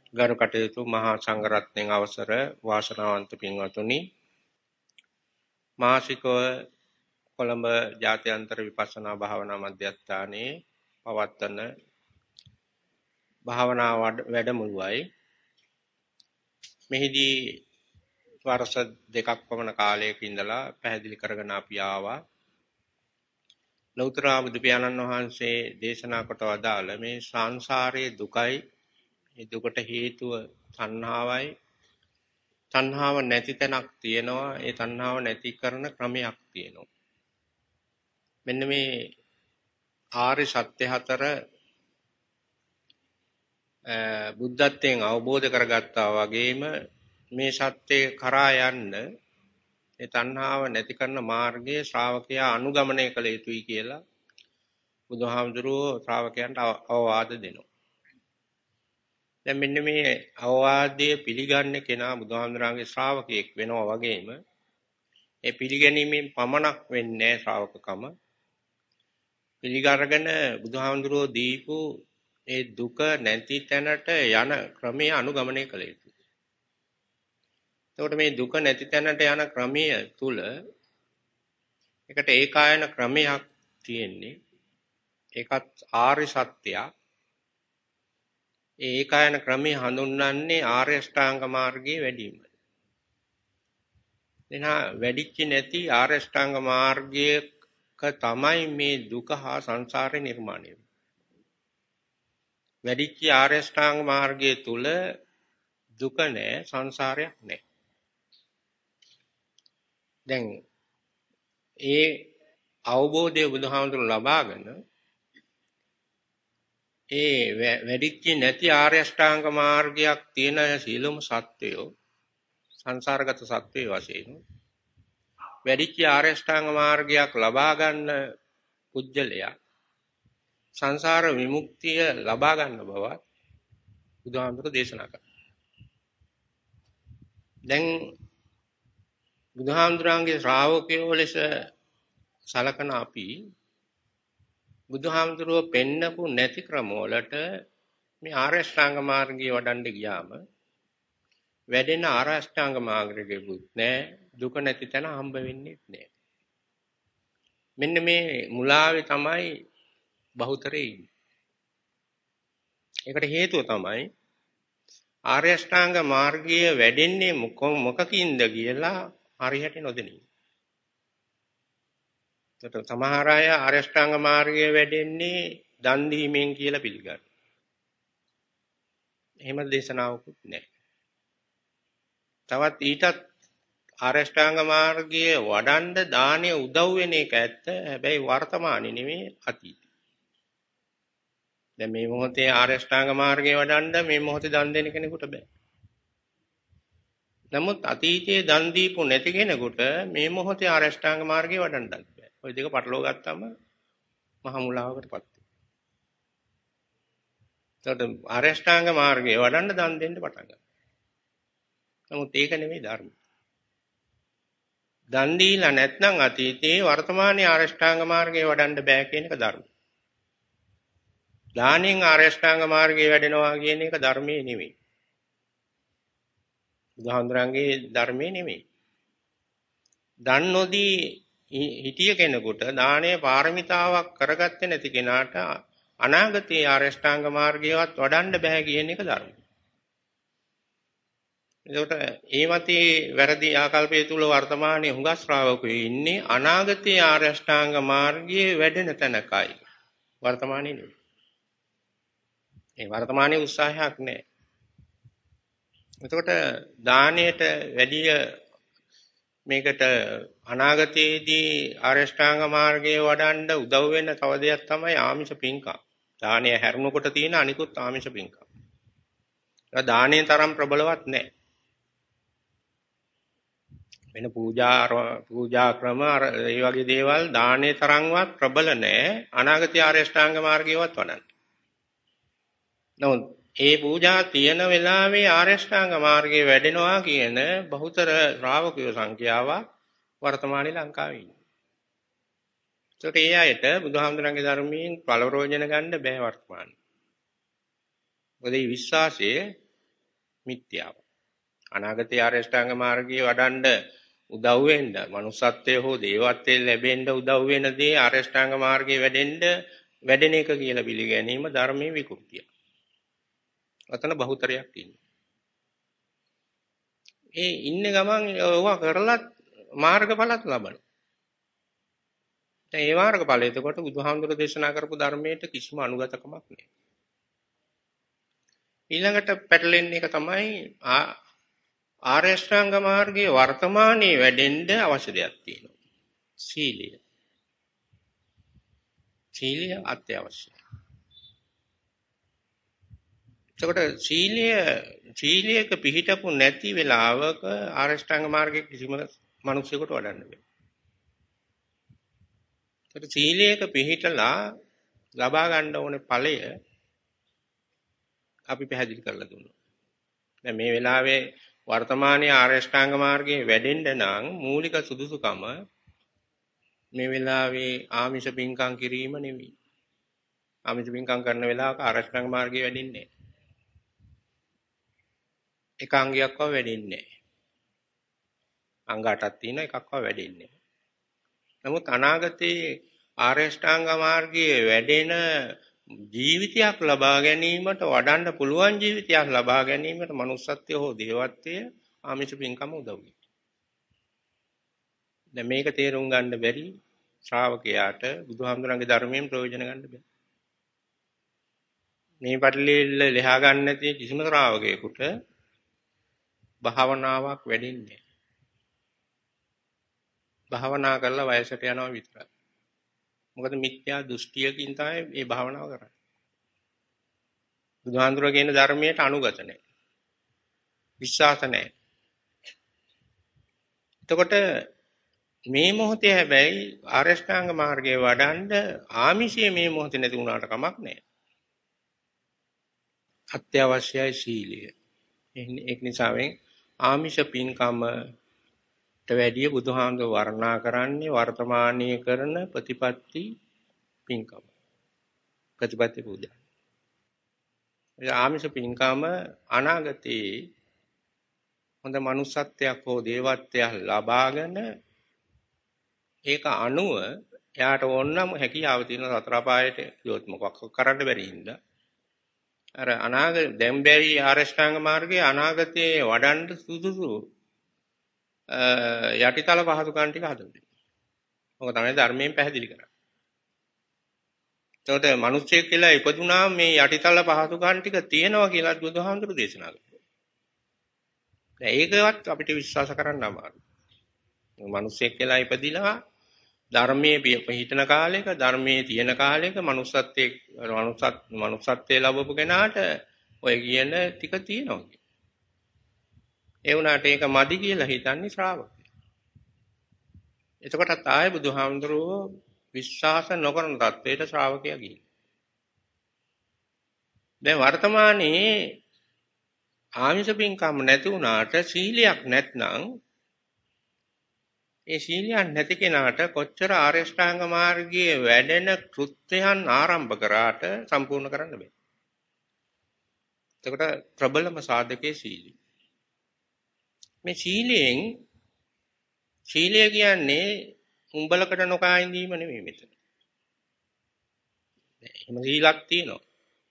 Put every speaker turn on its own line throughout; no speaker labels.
ගරු කටයුතු මහා සංඝරත්නයන් අවසර වාසනාවන්ත පින්වතුනි මාසිකව කොළඹ ජාත්‍යන්තර විපස්සනා භාවනා මධ්‍යස්ථානයේ පවත්වන භාවනා වැඩමුළුවයි මෙහිදී වර්ෂ දෙකක් පමණ කාලයක ඉඳලා පැහැදිලි කරගෙන අපි ආවා ලෞතර බුදු පියාණන් වහන්සේ දේශනා කොට වදාළ මේ සංසාරයේ දුකයි ඒ දුකට හේතුව තණ්හාවයි තණ්හාව නැති තැනක් තියෙනවා ඒ තණ්හාව නැති කරන ක්‍රමයක් තියෙනවා මෙන්න මේ ආර්ය සත්‍ය හතර බුද්ධත්වයෙන් අවබෝධ කරගත්තා වගේම මේ සත්‍යය කරා යන්න ඒ තණ්හාව නැති කරන මාර්ගයේ ශ්‍රාවකයා අනුගමනය කළ යුතුයි කියලා බුදුහාමුදුරුවෝ ශ්‍රාවකයන්ට අවවාද දෙනවා. දැන් මෙන්න මේ අවවාදයේ පිළිගන්නේ කෙනා බුදුහාමුදුරන්ගේ ශ්‍රාවකයෙක් වෙනවා වගේම ඒ පිළිගැනීමෙන් පමණක් වෙන්නේ ශ්‍රාවකකම පිළිගරගෙන බුදුහාමුදුරුවෝ දීපු ඒ දුක නැති තැනට යන ක්‍රමය අනුගමනය කළ යුතුයි. එතකොට මේ දුක නැති තැනට යන ක්‍රමය තුල එකට ඒකායන ක්‍රමයක් තියෙන්නේ. ඒකත් ආර්ය සත්‍යයක්. ඒ ඒකායන ක්‍රමය හඳුන්වන්නේ ආර්ය අෂ්ටාංග මාර්ගයේ වැඩිම. එතන වැඩිච්ච නැති ආර්ය අෂ්ටාංග මාර්ගයක තමයි මේ දුක හා සංසාරේ නිර්මාණය වෙන්නේ. වැඩිච්ච ආර්ය අෂ්ටාංග මාර්ගයේ තුල දුක නැහැ සංසාරයක් නැහැ. දැන් ඒ අවබෝධය බුදුහාමුදුරුවෝ ලබාගෙන ඒ වැඩිච්ච නැති ආර්ය අෂ්ටාංග මාර්ගයක් තියෙන සීලම සත්වයෝ සංසාරගත සත්වයෝ වශයෙන් වැඩිච්ච ආර්ය අෂ්ටාංග මාර්ගයක් ලබා ගන්න පුජ්‍යලයා සංසාර විමුක්තිය ලබා ගන්න බව බුදුහාමුදුරුවෝ දේශනා කළා. දැන් බුදුහාමුදුරන්ගේ ශ්‍රාවකයෝ ලෙස සලකන අපි බුදුහාමුදුරුවෝ පෙන්නපු නැති ක්‍රමවලට මේ ආර්ය අෂ්ටාංග මාර්ගය වඩන්න ගියාම වැඩෙන ආර්ය අෂ්ටාංග මාර්ගයකුත් නැහැ දුක නැති තැන හම්බ වෙන්නේ නැහැ. මෙන්න මේ මුලාවේ තමයි බහුතරේ ඉන්නේ. ඒකට හේතුව තමයි ආර්ය අෂ්ටාංග මාර්ගය වැඩෙන්නේ මොකකින්ද කියලා හරියට නොදෙනී. ඒකට සමහර අය ආර්ය අෂ්ටාංග මාර්ගය වැඩෙන්නේ දන් දීමෙන් කියලා පිළිගන්නවා. එහෙම දේශනාවකුත් නැහැ. තවත් ඊටත් ආර්ය අෂ්ටාංග මාර්ගයේ වඩන්න දානය උදව් වෙන එක ඇත්ත. හැබැයි වර්තමානයේ නෙමෙයි අතීතේ. දැන් මේ මොහොතේ ආර්ය අෂ්ටාංග මාර්ගයේ වඩන්න මේ මොහොතේ දන් දෙන කෙනෙකුට බෑ. නමුත් අතීතයේ දන් දීපු නැති කෙනෙකුට මේ මොහොතේ ආර්ය අෂ්ටාංග මාර්ගයේ වඩන්නත් බෑ. ওই දෙක පටලවා ගත්තම මහ මුලාවකටපත් වෙනවා. ඒකට ආර්ය අෂ්ටාංග මාර්ගයේ වඩන්න දන් දෙන්න පටන් ගන්නවා. නමුත් ඒක නෙමෙයි ධර්ම. දන් දීලා නැත්නම් අතීතයේ වර්තමානයේ ආර්ය අෂ්ටාංග මාර්ගයේ වඩන්න බෑ කියන එක ධර්ම. දානෙන් ආර්ය අෂ්ටාංග මාර්ගයේ වැඩෙනවා කියන එක ධර්මයේ නෙමෙයි. බුදුහාමුදුරන්ගේ ධර්මයේ නෙමෙයි. දන් නොදී හිටිය කෙනෙකුට දානය පාරමිතාවක් කරගත්තේ නැති කෙනාට අනාගතයේ ආර්ය අෂ්ටාංග මාර්ගයවත් වඩන්න බෑ කියන එක ධර්මය. එතකොට ඒ මතේ වැරදි ආකල්පය තුල වර්තමානයේ හුඟ ශ්‍රාවකයෝ ඉන්නේ අනාගතයේ ආර්ය අෂ්ටාංග මාර්ගයේ වැඩෙන තැනකයි. වර්තමානයේ නෙවෙයි. ඒ වර්තමානයේ උත්සාහයක් නැහැ. එතකොට දානයට වැඩි මේකට අනාගතයේදී ආර්ය අෂ්ටාංග මාර්ගයේ වඩන්න උදව් වෙන තව දෙයක් තමයි ආමිෂ පින්කම්. දානය හැරුණකොට තියෙන අනිකුත් ආමිෂ පින්කම්. ඒක දානයේ තරම් ප්‍රබලවත් නැහැ. වෙන පූජා ක්‍රම ඒ වගේ දේවල් දානයේ තරම්වත් ප්‍රබල නැහැ. අනාගතයේ ආර්ය අෂ්ටාංග මාර්ගයවත් වඩන්න. නමුත් ඒ පූජා තියෙන වෙලාවේ ආර්ය අෂ්ටාංග මාර්ගයේ වැඩෙනවා කියන බහුතර ශ්‍රාවකයෝ සංඛ්‍යාව වර්තමානයේ ලංකාවේ ඉන්නේ. ඒකට ඒ අයට බුදුහාමුදුරන්ගේ ධර්මයෙන් පළවරෝජන ගන්න බෑ වර්තමානයේ. මොකද මේ විශ්වාසය මිත්‍යාව. අනාගතයේ ආර්ය අෂ්ටාංග මාර්ගයේ වඩන්න උදව් වෙන්න, manussත්වයේ හෝ දේවත්වයේ ලැබෙන්න උදව් වෙන දේ ආර්ය අෂ්ටාංග මාර්ගයේ වැඩෙන එක කියලා පිළිගැනීම ධර්මයේ විකෘතිය. අතන බහුතරයක් ඉන්නේ. ඒ ඉන්නේ ගමන් ඕවා කරලත් මාර්ගඵලත් ලබන. දැන් ඒ මාර්ගඵල එතකොට බුදුහාමුදුර දේශනා කරපු ධර්මයට කිසිම අනුගතකමක් නැහැ. ඊළඟට පැටලෙන එක තමයි ආර්ය අෂ්ටාංග මාර්ගයේ වර්තමානයේ වැඩෙන්න අවශ්‍ය දෙයක් තියෙනවා. සීලය. සීලය අත්‍යවශ්‍යයි. එතකොට සීලයක පිහිටපු නැති වෙලාවක ආර්ය අෂ්ටාංග මාර්ගයේ කිසිම මිනිසෙකුට වඩන්න බෑ. ඒකට සීලයක පිහිටලා ලබා ගන්න ඕනේ ඵලය අපි පැහැදිලි කරලා දුන්නා. දැන් මේ වෙලාවේ වර්තමානයේ ආර්ය අෂ්ටාංග මාර්ගයේ වැඩෙන්න නම් මූලික සුදුසුකම මේ වෙලාවේ ආමිෂ පින්කම් කිරීම නෙවෙයි. ආමිෂ පින්කම් කරන වෙලාවක ආර්ය අෂ්ටාංග මාර්ගයේ වැඩෙන්නේ නැහැ. එක අංගයක්වත් වැඩෙන්නේ නැහැ. අංග 8ක් තියෙන එකක්වත් වැඩෙන්නේ නැහැ. නමුත් අනාගතයේ ආර්ය අෂ්ටාංග මාර්ගයේ වැඩෙන ජීවිතයක් ලබා ගැනීමට වඩන්න පුළුවන් ජීවිතයක් ලබා ගැනීමට manussත්වය හෝ දේවත්වය ආමිෂ පින්කම උදව් වෙනවා. දැන් මේක තේරුම් ගන්න බැරි ශ්‍රාවකයාට බුදුහාමුදුරන්ගේ ධර්මයෙන් ප්‍රයෝජන ගන්න බෑ. මේ පැටලෙල්ල ලෙහා ගන්න නැති කිසිම ශ්‍රාවකයෙකුට භාවනාවක් වැඩින්නේ නැහැ. භාවනා කරලා වයසට යනවා විතරයි. මොකද මිත්‍යා දෘෂ්ටියකින් තමයි මේ භාවනාව කරන්නේ. බුදුහාඳුර කියන ධර්මයට අනුගත නැහැ. විශ්වාස නැහැ. එතකොට මේ මොහොතේ හැබැයි ආර්ය අෂ්ටාංග මාර්ගයේ වඩන්න ආමිෂයේ මේ මොහොතේ නැති වුණාට කමක් නැහැ. අත්‍යවශ්‍යයි සීලය. ඒක නිසා ආමිෂ පින්කමට වැඩිය බුදුහාඳුර වර්ණනා කරන්නේ වර්තමානයේ කරන ප්‍රතිපත්ති පින්කම. ප්‍රතිපත්ති පූජා. ආමිෂ පින්කම අනාගතයේ හොඳ manussත්වයක් හෝ දේවත්වයක් ලබාගෙන ඒක අනුව එයාට ඕනනම් හැකියාව තියෙන සතර පායට කිව්වොත් මොකක් කරන්න බැරි හින්දා අර දැන් බැරි ආරෂ්ඨාංග මාර්ගයේ අනාගතයේ වඩන්න සුදුසු යටිතල පහසුකම් ටික හදන්න. මොකද තමයි ධර්මයෙන් පැහැදිලි කරන්නේ. ඒකට මිනිස්සෙක් කියලා ඉපදුනාම මේ යටිතල පහසුකම් ටික තියෙනවා කියලා බුදුහාමුදුරු දේශනා කරනවා. දැන් ඒකවත් අපිට විශ්වාස කරන්න අමාරුයි. මිනිස්සෙක් කියලා ඉපදිලා ධර්මයේ පිහිටන කාලයක ධර්මයේ තියෙන කාලයක මනුස්සත්වයේ ලැබපු කෙනාට ඔය කියන ටික තියෙනවා. ඒ වුණාට ඒක මදි කියලා හිතන්නේ ශ්‍රාවකයෝ. එතකොටත් ආයේ බුදුහාමුදුරුවෝ විශ්වාස නොකරන තත්වයට ශ්‍රාවකයා ගිහින්. දැන් වර්තමානයේ ආමිෂ පින්කම් නැති වුණාට සීලයක් නැත්නම් ඒ සීලයක් නැති කෙනාට කොච්චර ආර්ය ශ්‍රාංග මාර්ගයේ වැඩෙන කෘත්‍යයන් ආරම්භ කරාට සම්පූර්ණ කරන්න බෑ. එතකොට ප්‍රබලම සාධකයේ සීලය. මේ සීලය කියන්නේ උඹලකට නොකා ඉඳීම නෙමෙයි මෙතන. එහෙම සීලක් තියෙනවා.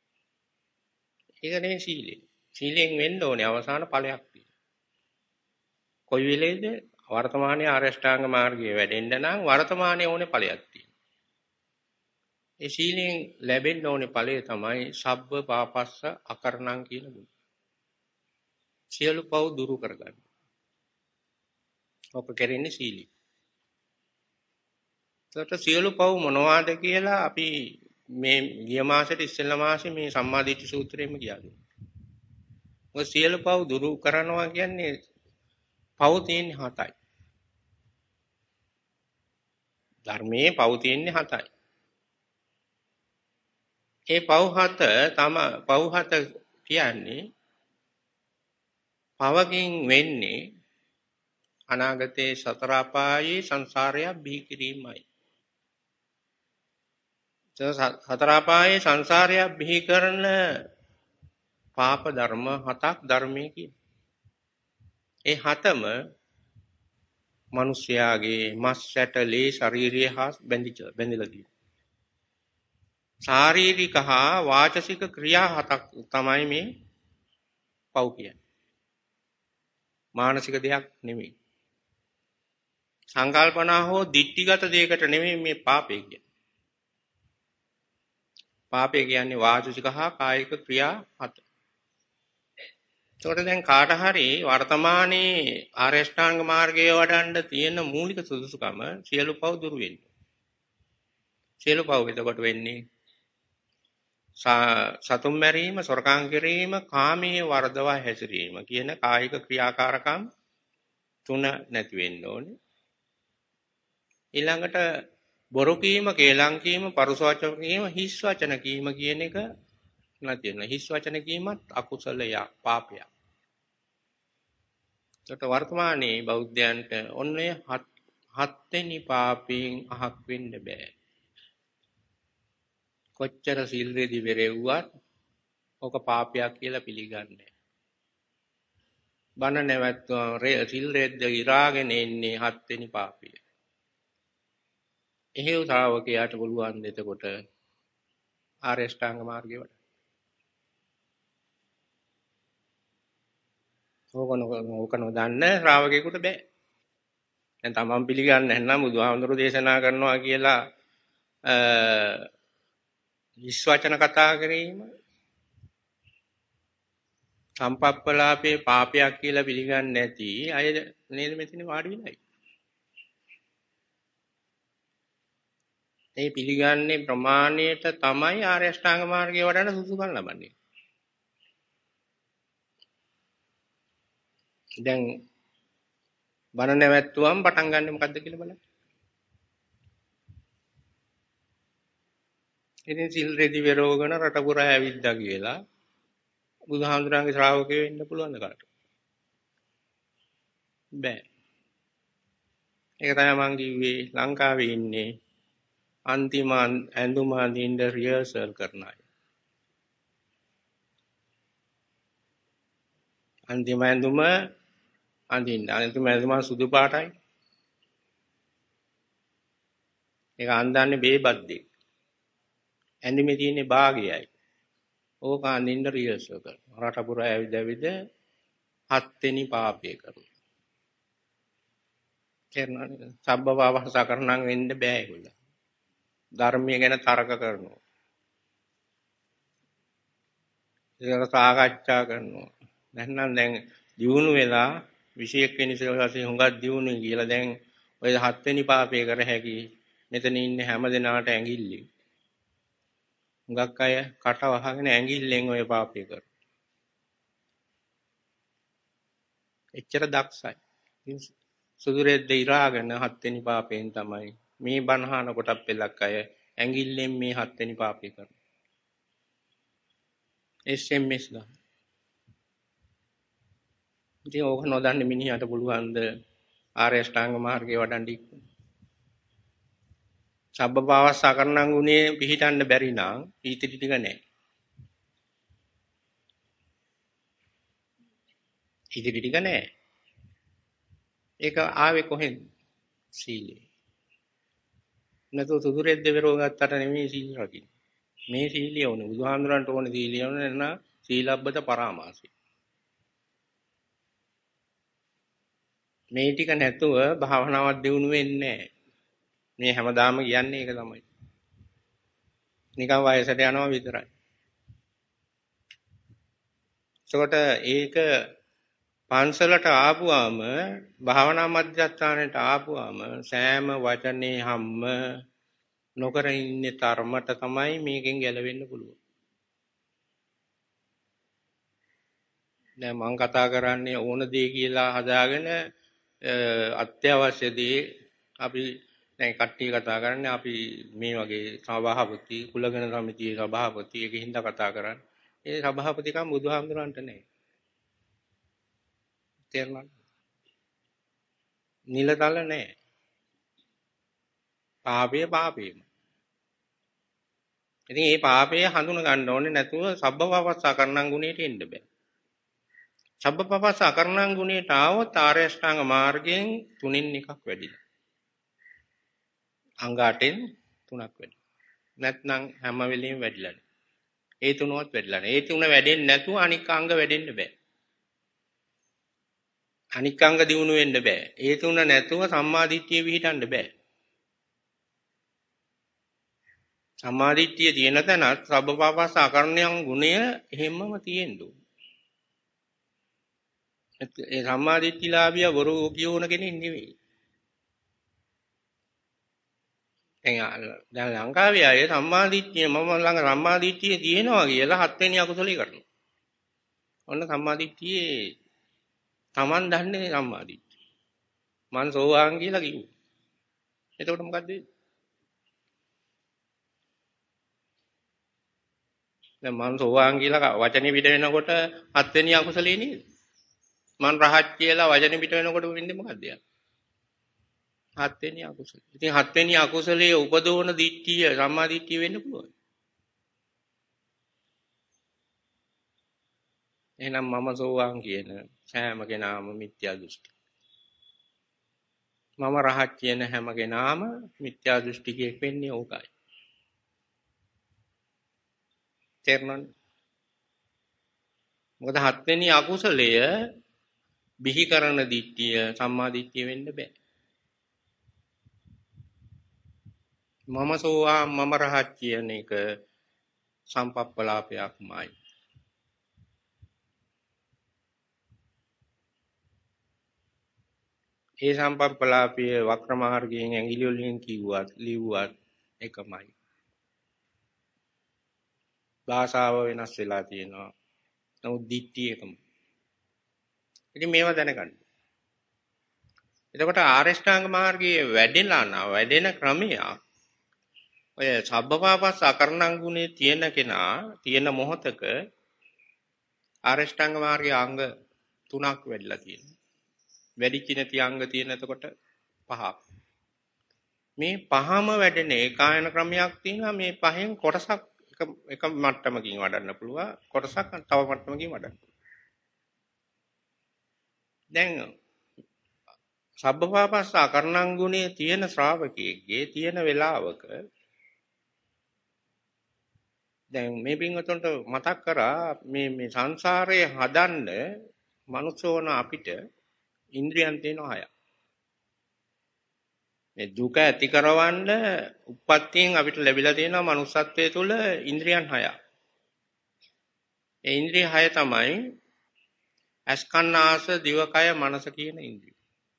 ඒක නෙමෙයි සීලය. සීලෙන් වෙන්න ඕනේ අවසාන ඵලයක් තියෙනවා. කොයි වෙලේද වර්තමානයේ ආර්ය අෂ්ටාංග මාර්ගයේ වැඩෙන්න නම් වර්තමානයේ ඕනේ ඵලයක් තියෙනවා. ඒ සීලෙන් ලැබෙන්න ඕනේ ඵලය තමයි සබ්බ පාපස්ස අකරණං කියන ගුණ. සියලු පව් දුරු කරගන්න. ඔක කරන්නේ සීලය. ඒකට සියලු පව් මොනවාද කියලා අපි මේ ගිය මාසෙට ඉස්සෙල්ලා මාසෙ මේ සම්මාදිට්ඨි සූත්‍රයෙම කියා දුන්නා. ඔය සියලු පව් දුරු කරනවා කියන්නේ පව් තියෙන්නේ 7යි. ධර්මයේ පව් තියෙන්නේ 7යි. ඒ පව් 7 කියන්නේ පවකින් වෙන්නේ අනාගතයේ සතර අපායේ සංසාරය බිහි කිරීමයි. සතර අපායේ සංසාරය බිහි කරන පාප ධර්ම හතක් ධර්මයේ කියන. ඒ හතම මිනිස්යාගේ මස් ඇටලේ ශාරීරිය හා බැඳිලා තියෙනවා. ශාරීරික හා වාචසික ක්‍රියා හතක් තමයි මේ පව් කියන්නේ. මානසික දෙයක් නෙමෙයි. සංකල්පනා හෝ දිට්ඨිගත දෙයකට නෙමෙයි මේ පාපය කියන්නේ. පාපය කියන්නේ වාචික හා කායික ක්‍රියා හත. ඒකට දැන් කාට හරි වර්තමානයේ ආර්ය අෂ්ටාංග මාර්ගයේ වඩන්න තියෙන මූලික සුදුසුකම සියලු පව් දුරු වෙන්න. සියලු පව් එතකොට වෙන්නේ සතුම් මැරීම, සොරකම් කිරීම, කාමයේ වර්ධවා හැසිරීම කියන කායික ක්‍රියාකාරකම් තුන නැති වෙන්න ඕනේ. ඊළඟට බොරු කීම, කේලම් කීම, පරුස වචන කීම, හිස් වචන කීම කියන එක නැති වෙනවා. හිස් වචන කීමත් අකුසලයක්, පාපයක්. ඒකට වර්තමානයේ බෞද්ධයන්ට ඔන්නේ හත් වෙනි පාපයෙන් අහක් වෙන්න බෑ. කොච්චර සිල් රෙදි වෙරෙව්වත් ඔක පාපයක් කියලා පිළිගන්නේ. බණ නැවැත්තුවා සිල් රෙද්ද ඉරාගෙන ඉන්නේ හත් වෙනි පාපය. එහෙව් ශ්‍රාවකයාට පුළුවන් එතකොට ආර්ය අෂ්ටාංග මාර්ගය වඩ. ඕක නොදන්න ශ්‍රාවකයෙකුට බෑ. දැන් තමන් පිළිගන්නේ නැත්නම් බුදුහාමුදුරු දේශනා කරනවා කියලා විශ්වචන කතා කිරීම සම්පප්පලාපේ පාපයක් කියලා පිළිගන්නේ නැති අය නේද මෙතන වාඩි වෙලා ඉන්නේ. මේ පිළිගන්නේ ප්‍රමාණයට තමයි ආර්ය අෂ්ටාංග මාර්ගය වඩන්න සුදුසුකම් ලබන්නේ. දැන් බණ නැවැත්තුවම පටන් ගන්න මොකද්ද කියලා බලන්න. ඉතින් සිල් රෙදි වෙරවගෙන රට පුරා ඇවිද්දා කියලා බුදුහාමුදුරන්ගේ ශ්‍රාවකයෝ වෙන්න පුළුවන් කාට? බෑ. ඒක තමයි මං කිව්වේ ලංකාවේ ඉන්නේ අන්තිම ඇඳුම අඳින්න රිහර්සල් කරන අය. අන්තිම ඇඳුම සුදු පාටයි. ඒක අඳන්නේ බේබද්දේ. ඇඳුමේ තියෙන්නේ භාගයයි. ඕක අඳින්න රිහර්සල් කරනවා. රට පුරා ඇවිද හත් වෙනි පාපය කරනවා. කරනවානේ. සබ්බපාපස කරණම් වෙන්න බෑ ඒගොල්ලෝ. ධර්මයේ ගැන තර්ක කරනවා. ඒක සාකච්ඡා කරනවා. නැත්නම් දැන් දියුණු වෙලා 21 වෙනි සියවසේ හුඟක් දියුණුයි කියලා දැන් ඔය 7 වෙනි පාපය කර හැකි මෙතන ඉන්න හැම දෙනාට ඇඟිල්ලි. හුඟක් අය කට වහගෙන ඇඟිල්ලෙන් ඔය පාපය කරනවා. එච්චර දක්ෂයි. සුදු රෙද්ද ඉරාගෙන 7 වෙනි පාපයෙන් තමයි මේ බණහන කොටක් පෙලක් අය ඇඟිල්ලෙන් මේ 7 වෙනි පාපය කරනවා. SMS ගන්න. ඉතින් ඕක නොදන්න මිනිහට පුළුවන් ද ආර්ය අෂ්ටාංග මාර්ගයේ වඩන්න ඉක්ම. සබ්බපාවස්ස කරණම් ගුණේ පිළිටන්න බැරි නම් ඊටිටි ටික නැහැ. ඊටිටි ටික නැහැ. ඒක ආවේ කොහෙන්ද? සීලේ. නැතු සුදු රෙද්ද වෙරව ගත්තට නෙමෙයි සීල රකින්න. මේ සීලිය ඕනේ. බුදුහාමුදුරන්ට ඕනේ සීලිය ඕනේ නැත්නම් සීලබ්බත පරාමාසයි. මේ ටික නැතුව භාවනාවක් දියුණු වෙන්නේ නැහැ. මේ හැමදාම කියන්නේ ඒක තමයි. නිකන් වයසට යනවා විතරයි. ඒකට ඒක පන්සලට ආපුවාම භාවනා මධ්‍යස්ථානයට ආපුවාම සෑම වචනේ හැම නොකර ඉන්නේ තරමට තමයි මේකෙන් ගැලවෙන්න පුළුවන්. දැන් මම කතා කරන්නේ ඕන දේ කියලා හදාගෙන අත්‍යවශ්‍ය දේ අපි දැන් කට්ටිය කතා කරන්නේ අපි මේ වගේ සභාපති කුලගණ සමිතියේ සභාපති එකකින්ද කතා කරන්නේ. ඒ සභාපතිකම් බුදුහාමුදුරන්ට නැහැ. තේරුණාද? නිලතල නැහැ. පාපය පාපේම. ඉතින් මේ පාපය හඳුන ගන්න ඕනේ නැතුව සබ්බපාපස්සා කරණං ගුණයට එන්න බෑ. සබ්බපාපස්සා කරණං ගුණයට ආවොත් ආර්ය අෂ්ටාංග මාර්ගයෙන් තුنين එකක් වැඩිලා. අංග 8න් 3ක් වැඩි. නැත්නම් හැම වෙලෙම වැඩිලා. ඒ තුනවත් වැඩිලා නැහැ. ඒ තුන වැඩෙන්නේ නැතුව අනික් අංග වැඩෙන්න බෑ. අනික් අංග දිනු වෙන්න බෑ. ඒ තුන නැතුව සම්මාදිට්ඨිය විහිටන්න බෑ. සම්මාදිට්ඨිය තියෙන තැනත් සබ්බපාපස්ස අකරණයන් ගුණය එහෙමම තියෙන්න ඕනේ. ඒ සම්මාදිට්ඨිලාභිය වරු කියවන කෙනෙක් නෙවෙයි. දැන් ලංකාවේ අය සම්මාදිට්ඨිය මම ළඟ සම්මාදිට්ඨිය තියෙනවා කියලා හත්වෙනි අකුසලයේ කරනවා. ඔන්න සම්මාදිට්ඨියේ Taman දන්නේ සම්මාදිට්ඨිය. මං සෝවාන් කියලා කිව්වා. එතකොට මොකද වෙන්නේ? දැන් මං සෝවාන් කියලා වචනේ පිට වෙනකොට හත්වෙනි අකුසලයේ නේද? මං රහත් කියලා වචනේ පිට වෙනකොට වෙන්නේ මොකද්ද? හත්වෙනි අකුසල. ඉතින් හත්වෙනි අකුසලයේ උපදවන දිට්ඨිය සම්මා දිට්ඨිය වෙන්න පුළුවන්. එහෙනම් මම සෝවාන් කියන සෑම කෙනාම මිත්‍යා දෘෂ්ටි. මම රහත් කියන හැම කෙනාම මිත්‍යා දෘෂ්ටිකයෙක් වෙන්නේ ඕකයි. තේරුණාද? මොකද හත්වෙනි අකුසලය බිහි කරන දිට්ඨිය සම්මා දිට්ඨිය වෙන්න බෑ. මම සෝවාන් මම රහත් කියන එක සම්පප්පලාපයක්මයි. ඒ සම්පප්පලාපයේ වක්‍ර මාර්ගයෙන් ඇඟිලි වලින් කිව්වත් ලිව්වත් එකමයි. භාෂාව වෙනස් වෙලා තියෙනවා. නමුත් දිට්ඨිය එකමයි. ඉතින් මේවා දැනගන්න. එතකොට ආරෂ්ඨාංග මාර්ගයේ වැඩෙන ක්‍රමය ඔය සබ්බපාපස්ස අකරණං ගුණේ තියෙන කෙනා තියෙන මොහතක ආරෂ්ඨාංග මාර්ගයේ අංග 3ක් වැඩිලා තියෙනවා. වැඩිච නැති අංග තියෙන එතකොට 5ක්. මේ පහම වැඩෙන ඒකායන ක්‍රමයක් තියෙනවා. මේ පහෙන් කොටසක් එක මට්ටමකින් වඩන්න පුළුවන්. කොටසක් තව මට්ටමකින් වඩන්න. දැන් සබ්බපාපස්ස අකරණං ගුණේ තියෙන ශ්‍රාවකයෙක්ගේ තියෙන වෙලාවක දැන් මේ පින්වතුන්ට මතක් කරා මේ සංසාරයේ හදන්න මනුෂ්‍යෝන අපිට ඉන්ද්‍රියන් තියෙනවා 6ක්. මේ දුක ඇති කරවන්න උප්පත්තියෙන් අපිට ලැබිලා තියෙනවා මනුස්සත්වයේ තුල ඉන්ද්‍රියන් 6ක්. ඒ ඉන්ද්‍රිය 6 තමයි අස්කන්නාස දිවකය මනස කියන ඉන්ද්‍රිය.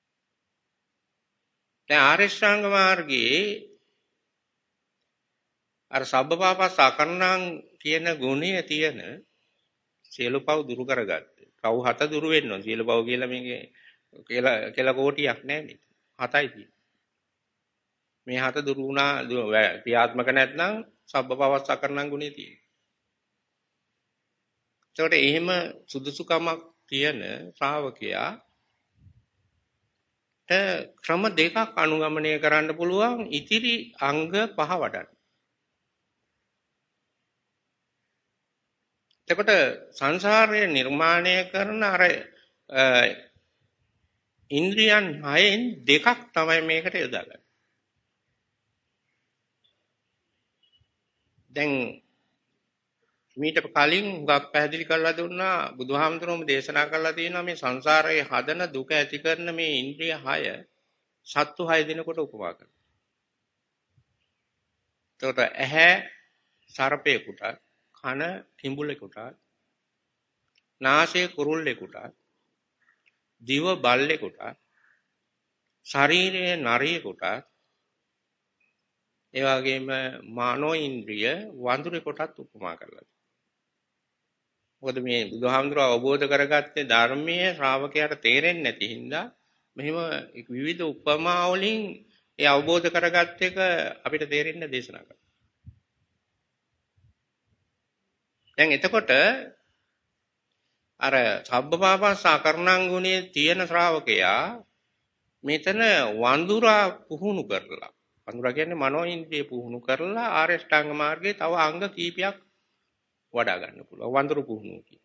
දැන් ආරියශ්‍රාංග මාර්ගයේ අර සබ්බපාපස්ස අකරණං කියන ගුණය තියෙන සියලු පව් දුරු කරගත්තේ. පව් 7 දුරු වෙන්න ඕන. සියලු පව් කියලා මේකේ කියලා කෝටියක් නැහැ මේක. 7යි තියෙන්නේ. මේ 7 දුරු වුණා ක්‍රියාත්මක නැත්නම් සබ්බපාපස්ස අකරණං ගුණය තියෙනවා. ඒකට එහෙම සුදුසුකමක් තියෙන ශ්‍රාවකයා ක්‍රම දෙකක් අනුගමනය කරන්න පුළුවන් ඉතිරි අංග 5 වඩන්න. එතකොට සංසාරය නිර්මාණය කරන අර ඉන්ද්‍රියන් 6න් දෙකක් තමයි මේකට යොදාගන්නේ. දැන් මීට කලින් හුඟක් පැහැදිලි කරලා දුන්නා බුදුහාමුදුරුවෝ දේශනා කරලා තියෙනවා මේ සංසාරයේ හදන දුක ඇති කරන මේ ඉන්ද්‍රිය 6 සත්තු 6 දිනකට උපමා කරනවා. එතකොට ඇහැ සර්පේකට, කන කිඹුලෙකුට, නාසය කුරුල්ලෙකුට, දිව බල්ලෙකුට, ශරීරය නරියෙකුට, ඒ වගේම මානෝ ඉන්ද්‍රිය වඳුරෙකුටත් උපමා කරලා. මොකද මේ බුදුහාමුදුරුවෝ අවබෝධ කරගත්තේ ධර්මයේ ශ්‍රාවකයාට තේරෙන්නේ නැති හින්දා මෙහෙම විවිධ උපමා වලින් ඒ අවබෝධ කරගත්ත එක අපිට තේරෙන්න දේශනා කරනවා. දැන් එතකොට අර සබ්බපාපස්ස අකරණං ගුණයේ තියෙන ශ්‍රාවකයා මෙතන වඳුරා පුහුණු කරලා වඳුරා කියන්නේ මනෝ ඉන්ද්‍රිය පුහුණු කරලා ආර්ය අෂ්ටාංග මාර්ගයේ තව අංග කීපයක් වඩා ගන්න පුළුවන්. වඳුරු පුහුණුව කියන්නේ.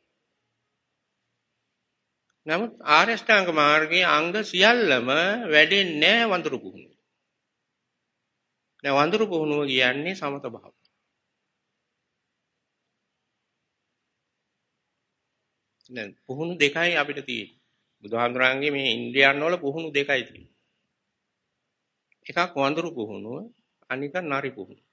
නමුත් ආර්ය අෂ්ටාංග මාර්ගයේ අංග සියල්ලම වැඩෙන්නේ නැහැ වඳුරු පුහුණුව. දැන් වඳුරු පුහුණුව කියන්නේ සමත භාව. දැන් පුහුණු දෙකයි අපිට තියෙන්නේ. බුදුහාමුදුරන්ගේ මේ ඉන්ද්‍රියන් වල පුහුණු දෙකයි තියෙන්නේ. එකක් වඳුරු පුහුණුව, අනික නරි පුහුණුව.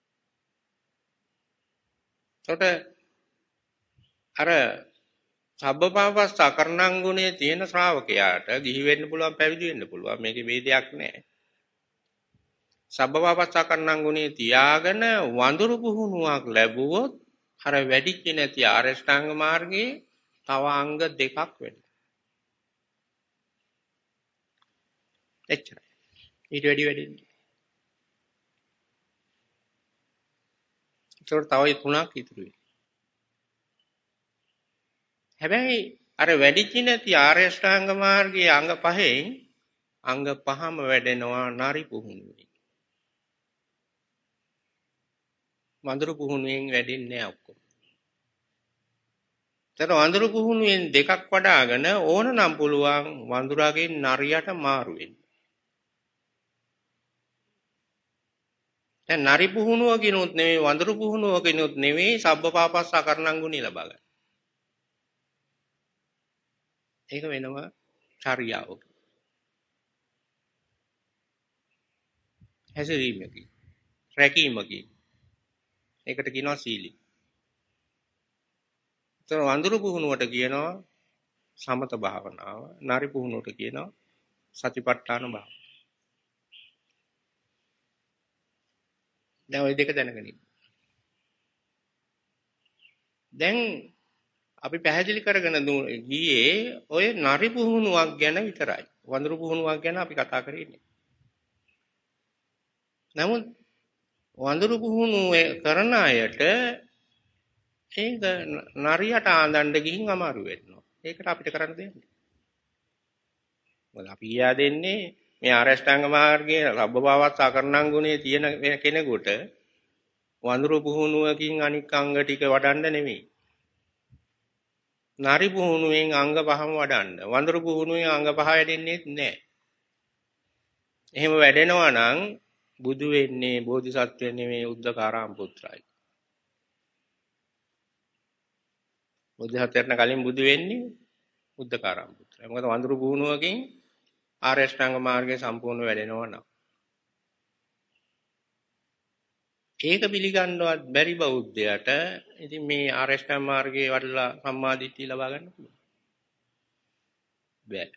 එතකොට අර සබ්බපාපස්ස අකරණං ගුණයේ තියෙන ශ්‍රාවකයාට ගිහි වෙන්න පුළුවන්, පැවිදි වෙන්න පුළුවන්. මේකේ ભેදයක් නැහැ. සබ්බපාපස්ස අකරණං ගුණයේ තියාගෙන වඳුරු පුහුණුවක් ලැබුවොත් අර වැඩිච්ච නැති ආරෂ්ඨාංග මාර්ගයේ තව අංග දෙකක් වැඩි. එච්චරයි. ඊට වැඩි වැඩින්නේ. ඒකට තව තුනක් ඉතුරු වෙයි. හැබැයි අර වැඩිච්ච නැති ආර්ය අෂ්ටාංග මාර්ගයේ අංග පහෙන් අංග පහම වැඩෙනවා නරි පුහුණුවේ. වඳුරු පුහුණුවෙන් වැඩෙන්නේ නැහැ ඔක්කොම. ඒතර වඳුරු පුහුණුවෙන් දෙකක් වඩාගෙන ඕන නම් පුළුවන් වඳුරාගෙන් නරියට මාරු වෙන්න. දැන් නරි පුහුණුව කිනුත් නෙවෙයි වඳුරු පුහුණුව කිනුත් නෙවෙයි සබ්බපාපස්ස අකරණං ගුණය ලබා ගන්න. ඒක වෙනවා චර්යාවක. හැසිරීමකින් රැකීමකින් ඒකට කියනවා සීලී. ඒතර වඳුරු පුහුණුවට කියනවා සමත භාවනාව, නරි පුහුණුවට කියනවා සතිපට්ඨාන භාවනාව. දැන් ওই දෙක දැනගෙන ඉන්න. දැන් අපි පැහැදිලි කරගෙන ගියේ ඔය නරි පුහුණුවක් ගැන විතරයි. වඳුරු පුහුණුවක් ගැන අපි කතා කරන්නේ. නමුත් වඳුරු පුහුණුව කරන අයට ඒක නරියට ආඳන්න ගිහින් අමාරු වෙනවා. ඒකට අපිට කරන්න දෙන්නේ. මොකද අපි කියා දෙන්නේ මේ ආරෂ්ඨාංග මාර්ගයේ රබ්බභාවත් ආකරණං ගුණයේ තියෙන කෙනෙකුට වඳුරු පුහුණුවකින් අනික් අංග ටික වඩන්න නෙමෙයි. නරි පුහුණුවෙන් අංග පහම වඩන්න. වඳුරු පුහුණුවෙන් අංග පහ වැඩෙන්නේ නැහැ. එහෙම වැඩෙනවා නම් බුදු වෙන්නේ බෝධිසත්වය නෙමෙයි උද්දකාරාම පුත්‍රයි. බුද්ධහතරන කලින් බුදු වෙන්නේ උද්දකාරාම පුත්‍රයි. මොකද වඳුරු පුහුණුවකින් ආර්ය අෂ්ටාංග මාර්ගය සම්පූර්ණ වැඩෙනවා නම්. ඒක පිළිගන්නවත් බැරි බෞද්ධයට ඉතින් මේ ආර්ය අෂ්ටාංග මාර්ගයේ වඩලා සම්මාදිට්ඨිය ලබා ගන්න පුළුවන්. බැහැ.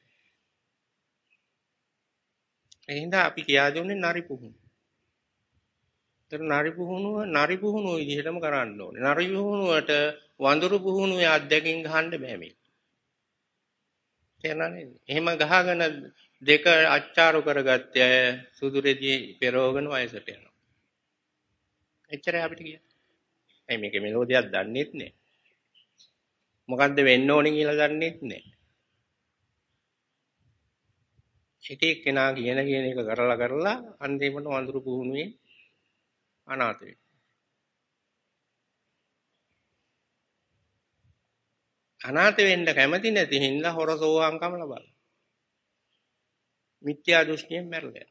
එහෙනම් අපි කියා දුන්නේ නරි පුහුණුව. ඒතර නරි පුහුණුව විදිහටම කරන්න ඕනේ. නරි පුහුණුවට වඳුරු පුහුණුවේ අත්දැකීම් ගහන්න බෑ මේක. තේරෙනවද? එහෙම ගහගෙන දෙක අච්චාරු කරගත්තේ අය සුදුරෙදි පෙරෝගෙන වයසට යනවා. එච්චරයි අපිට කියන්නේ. ඇයි මේකේ මෙලෝදියක් දන්නේත් නෑ. මොකද්ද වෙන්න ඕනේ කියලා දන්නේත් නෑ. එක එක්කෙනා කියන එක කරලා අන්තිමට වඳුරු පුහුණුවේ අනාථ වෙනවා. අනාථ වෙන්න කැමති නැති හින්දා හොර සෝවාන්කම ලබනවා. මිත්‍යා දෘෂ්ටියෙන් මැරලා.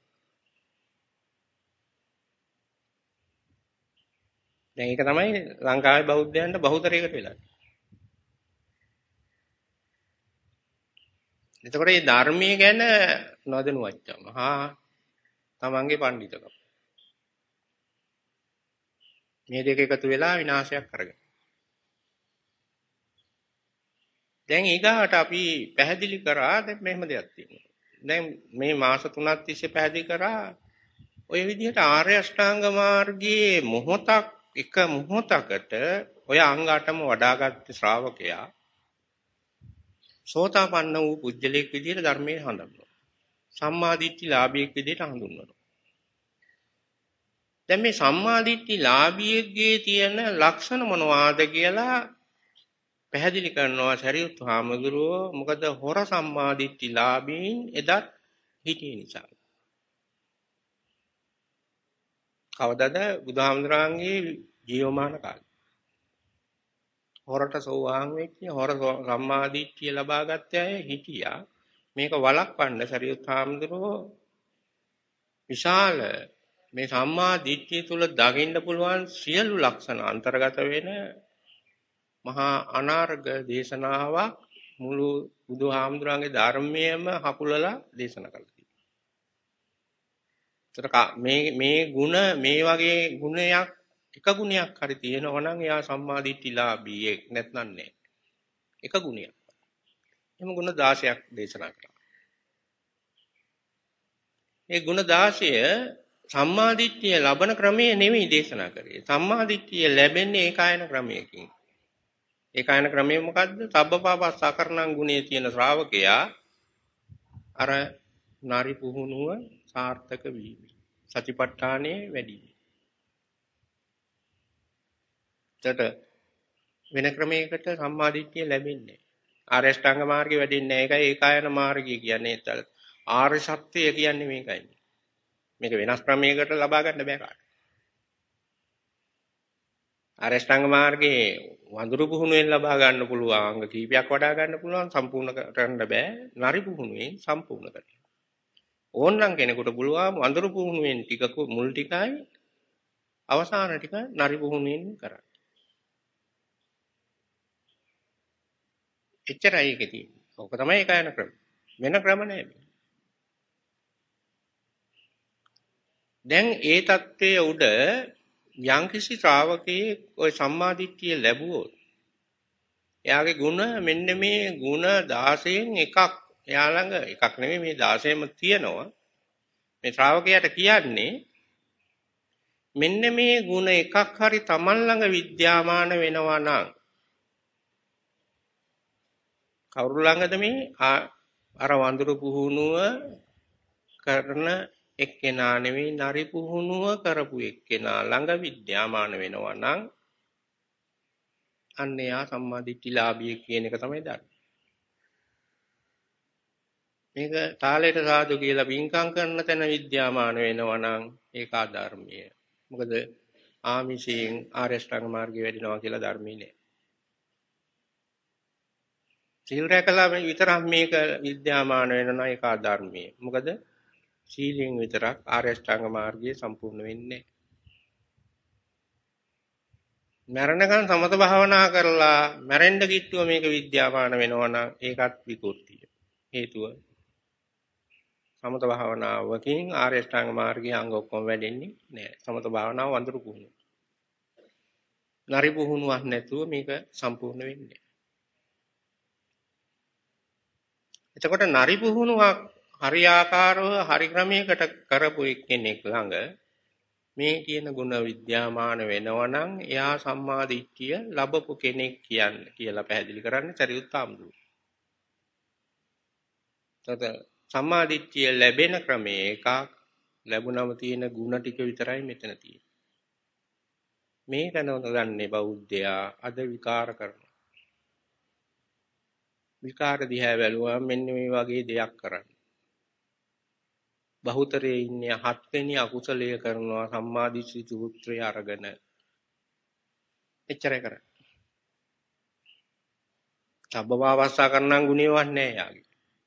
දැන් ඒක තමයි ලංකාවේ බෞද්ධයන්ට බහුතරයකට වෙලා. එතකොට මේ ධර්මයේ ගැන නොදැනුවච්චම තමන්ගේ පඬිතුකම මේ දෙක එකතු වෙලා විනාශයක් කරගෙන. දැන් ඊගාට අපි පැහැදිලි කරා දැන් මෙහෙම දෙයක් තියෙනවා. දැන් මේ මාස 3ක් තිස්සේ පැහැදිලි කරා ඔය විදිහට ආර්ය අෂ්ටාංග මාර්ගයේ එක මොහොතකට ඔය අංග 8ම වඩාගත් ශ්‍රාවකයා සෝතාපන්න වූ පුජ්‍යලෙක් විදිහට ධර්මයේ හඳුන්වනවා. සම්මා දිට්ඨි ලාභියෙක් විදිහට හඳුන්වනවා. දැන් මේ සම්මා දිට්ඨි ලාභියෙක්ගේ තියෙන ලක්ෂණ මොනවාද කියලා පැහැදිලි කරනවා සරියුත් හාමුදුරුවෝ. මොකද හොර සම්මා දිට්ඨි ලාභීන් එදත් හිටිය නිසා. කවදද බුදුහාමුදුරන්ගේ ජීවමාන කාලේ. හොරට සෝවාන් වෙච්ච හොර සම්මාදිට්ඨිය ලබාගත්ත අය හිටියා. මේක වළක්වන්න සරියුත් හාමුදුරුවෝ විශාල මේ සම්මා දිට්ඨිය තුල දකින්න පුළුවන් සියලු ලක්ෂණ අන්තර්ගත වෙන මහා අනාර්ග දේශනාවක් මුළු බුදුහාමුදුරන්ගේ ධර්මයේම හකුලලා දේශනා කළා. මේ ගුණ මේ වගේ ගුණයක් එක ගුණයක් හරි තියෙනවා නම් එයා සම්මාදිට්ඨිලාභී නැත්නම් නෑ. එක ගුණයක්. එහම ගුණ 16ක් දේශනා කරා. මේ ගුණ 16 සම්මාදිට්ඨිය ලබන ක්‍රමයේ නෙවෙයි දේශනා කරේ. සම්මාදිට්ඨිය ලැබෙන්නේ ඒකායන ක්‍රමයකින්. ඒකායන ක්‍රමය මොකද්ද? සබ්බපාපස්සකරණං ගුණයේ තියෙන ශ්‍රාවකයා අර නාරි පුහුණුව සාර්ථක වීම. සතිපට්ඨානයේ වැඩි වීම. වෙන ක්‍රමයකට සම්මාදිට්ඨිය ලැබෙන්නේ නැහැ. ආර්ය අෂ්ටාංග මාර්ගේ වැඩෙන්නේ නැහැ. ඒකයි ඒකායන මාර්ගය කියන්නේ. ආර්ය සත්‍යය කියන්නේ මේකයි. මේක වෙනස් ක්‍රමයකට ලබා ගන්න බෑ කාට. ආර්ය අෂ්ටාංග මාර්ගයේ වඳුරු පුහුණුවෙන් ලබා ගන්න පුළුවන් අංග කීපයක් වඩා ගන්න පුළුවන් සම්පූර්ණ කරන්න බෑ. නරි පුහුණුවෙන් සම්පූර්ණ කරන්න. ඕනනම් කෙනෙකුට පුළුවන් වඳුරු පුහුණුවෙන් ටිකක මුල් ටිකයි අවසාන ටික නරි පුහුණුවෙන් කරන්න. එච්චරයි ඒකේ තියෙන්නේ. ඕක තමයි ඒකායන ක්‍රම. වෙන ක්‍රම නැහැ. දැන් ඒ தත්ත්වයේ උඩ යම්කිසි ශ්‍රාවකයෙක් ওই සම්මාදිට්ඨිය ලැබුවොත් එයාගේ ಗುಣ මෙන්න මේ ಗುಣ 16න් එකක් එයා ළඟ එකක් නෙමෙයි මේ 16ම තියෙනවා. මේ ශ්‍රාවකයාට කියන්නේ මෙන්න මේ ಗುಣ එකක් හරි Taman ළඟ විද්‍යාමාන වෙනවා නම් කවුරු ළඟද මේ අර වඳුරු පුහුණුව කරන එක්කෙනා නෙවෙයි නරි පුහුණුව කරපු එක්කෙනා ළඟ විද්‍යාමාන වෙනවා නම් අන්න එයා සම්මාදිට්ඨිලාභිය කියන එක තමයි දන්නේ. මේක තාලයට සාදු කියලා පින්කම් කරන තැන විද්‍යාමාන වෙනවා නම් ඒක ආධර්මීය. මොකද ආමිෂයෙන් ආර්ය අෂ්ටාංග මාර්ගය වැඩිනවා කියලා ධර්මී නෑ. සීල් රැකලා විතරක් මේක විද්‍යාමාන වෙනවා ඒක ආධර්මීය. මොකද සීලෙන් විතරක් ආර්ය අෂ්ටාංග මාර්ගය සම්පූර්ණ වෙන්නේ නෑ. මරණකන් සමත භාවනා කරලා මැරෙන්න කිට්ටුව මේක විද්‍යාමාන වෙනවා නම් ඒකත් විකෘතිය. හේතුව සමත භාවනාවකින් ආර්ය අෂ්ටාංග මාර්ගයේ අංග ඔක්කොම වැඩෙන්නේ නැහැ. සමත භාවනාව වඳුරු පුහුණුව. නරි පුහුණුවක් නැතුව මේක සම්පූර්ණ වෙන්නේ නැහැ. එතකොට නරි පුහුණුවක් හරියාකාරව හරි ක්‍රමයකට කරපු එක්කෙනෙක් ළඟ මේ කියන ගුණ විද්‍යාමාන වෙනවා නම් එයා සම්මා දිට්ඨිය ලැබපු කෙනෙක් කියලා පැහැදිලි කරන්නේ සරියුත් හාමුදුරුවෝ. සම්මා දිට්ඨිය ලැබෙන ක්‍රමයේ එකක් ලැබුණම තියෙන ಗುಣ ටික විතරයි මෙතන තියෙන්නේ. මේක නොදන්නේ බෞද්ධයා අද විකාර කරනවා. විකාර දිහා බැලුවම මෙන්න මේ වගේ දෙයක් කරන්නේ. බහුතරයේ ඉන්නේ 7 වෙනි අකුසලය කරනවා සම්මාදිට්ඨි සූත්‍රය අරගෙන. එච්චරයි කරන්නේ. සබ්බපාවස්සා කරනන් ගුණේවත් නැහැ යාගේ.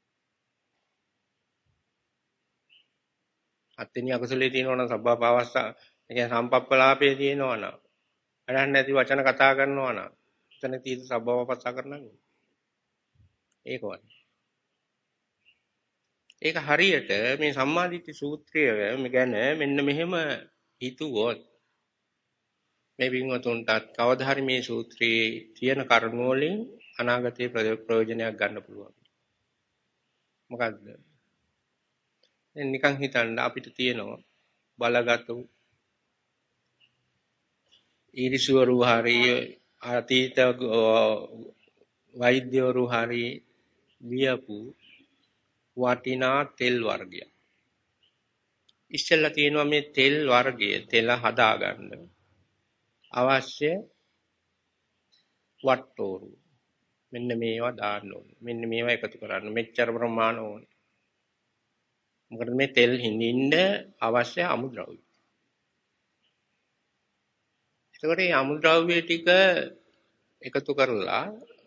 7 වෙනි අකුසලයේ තියෙනවා නම් සබ්බපාවස්සා ඒ කියන්නේ සම්පප්පලාපයේ තියෙනවා නම් වැඩක් නැති වචන කතා කරනවා නම් එතන තියෙන සබ්බපාවස්සා කරනන් ඒකවත්. ඒක හරියට මේ සම්මාදිට්ඨි සූත්‍රය ගැන මෙන්න මෙහෙම හිතුවොත් මේ වින්වතුන්ටත් කවදා හරි මේ සූත්‍රයේ තියෙන කරුණු වලින් අනාගතයේ ප්‍රයෝජනයක් ගන්න පුළුවන්. මොකද්ද? දැන් නිකන් හිතන්න අපිට තියෙනවා බලගත් ඊරිසවරු හරි අතීත වෛද්‍යවරු හරි වියපු වටිනා තෙල් වර්ගයක්. ඉස්සෙල්ලා තියෙනවා මේ තෙල් වර්ගය තෙල හදාගන්න අවශ්‍ය වට්ටෝරු. මෙන්න මේවා දාන්න ඕනේ. මෙන්න මේවා එකතු කරන්න. මෙච්චර ප්‍රමාණ ඕනේ. මොකද මේ තෙල් හිඳින්න අවශ්‍ය අමුද්‍රව්‍ය. ඒකට මේ අමුද්‍රව්‍ය ටික එකතු කරලා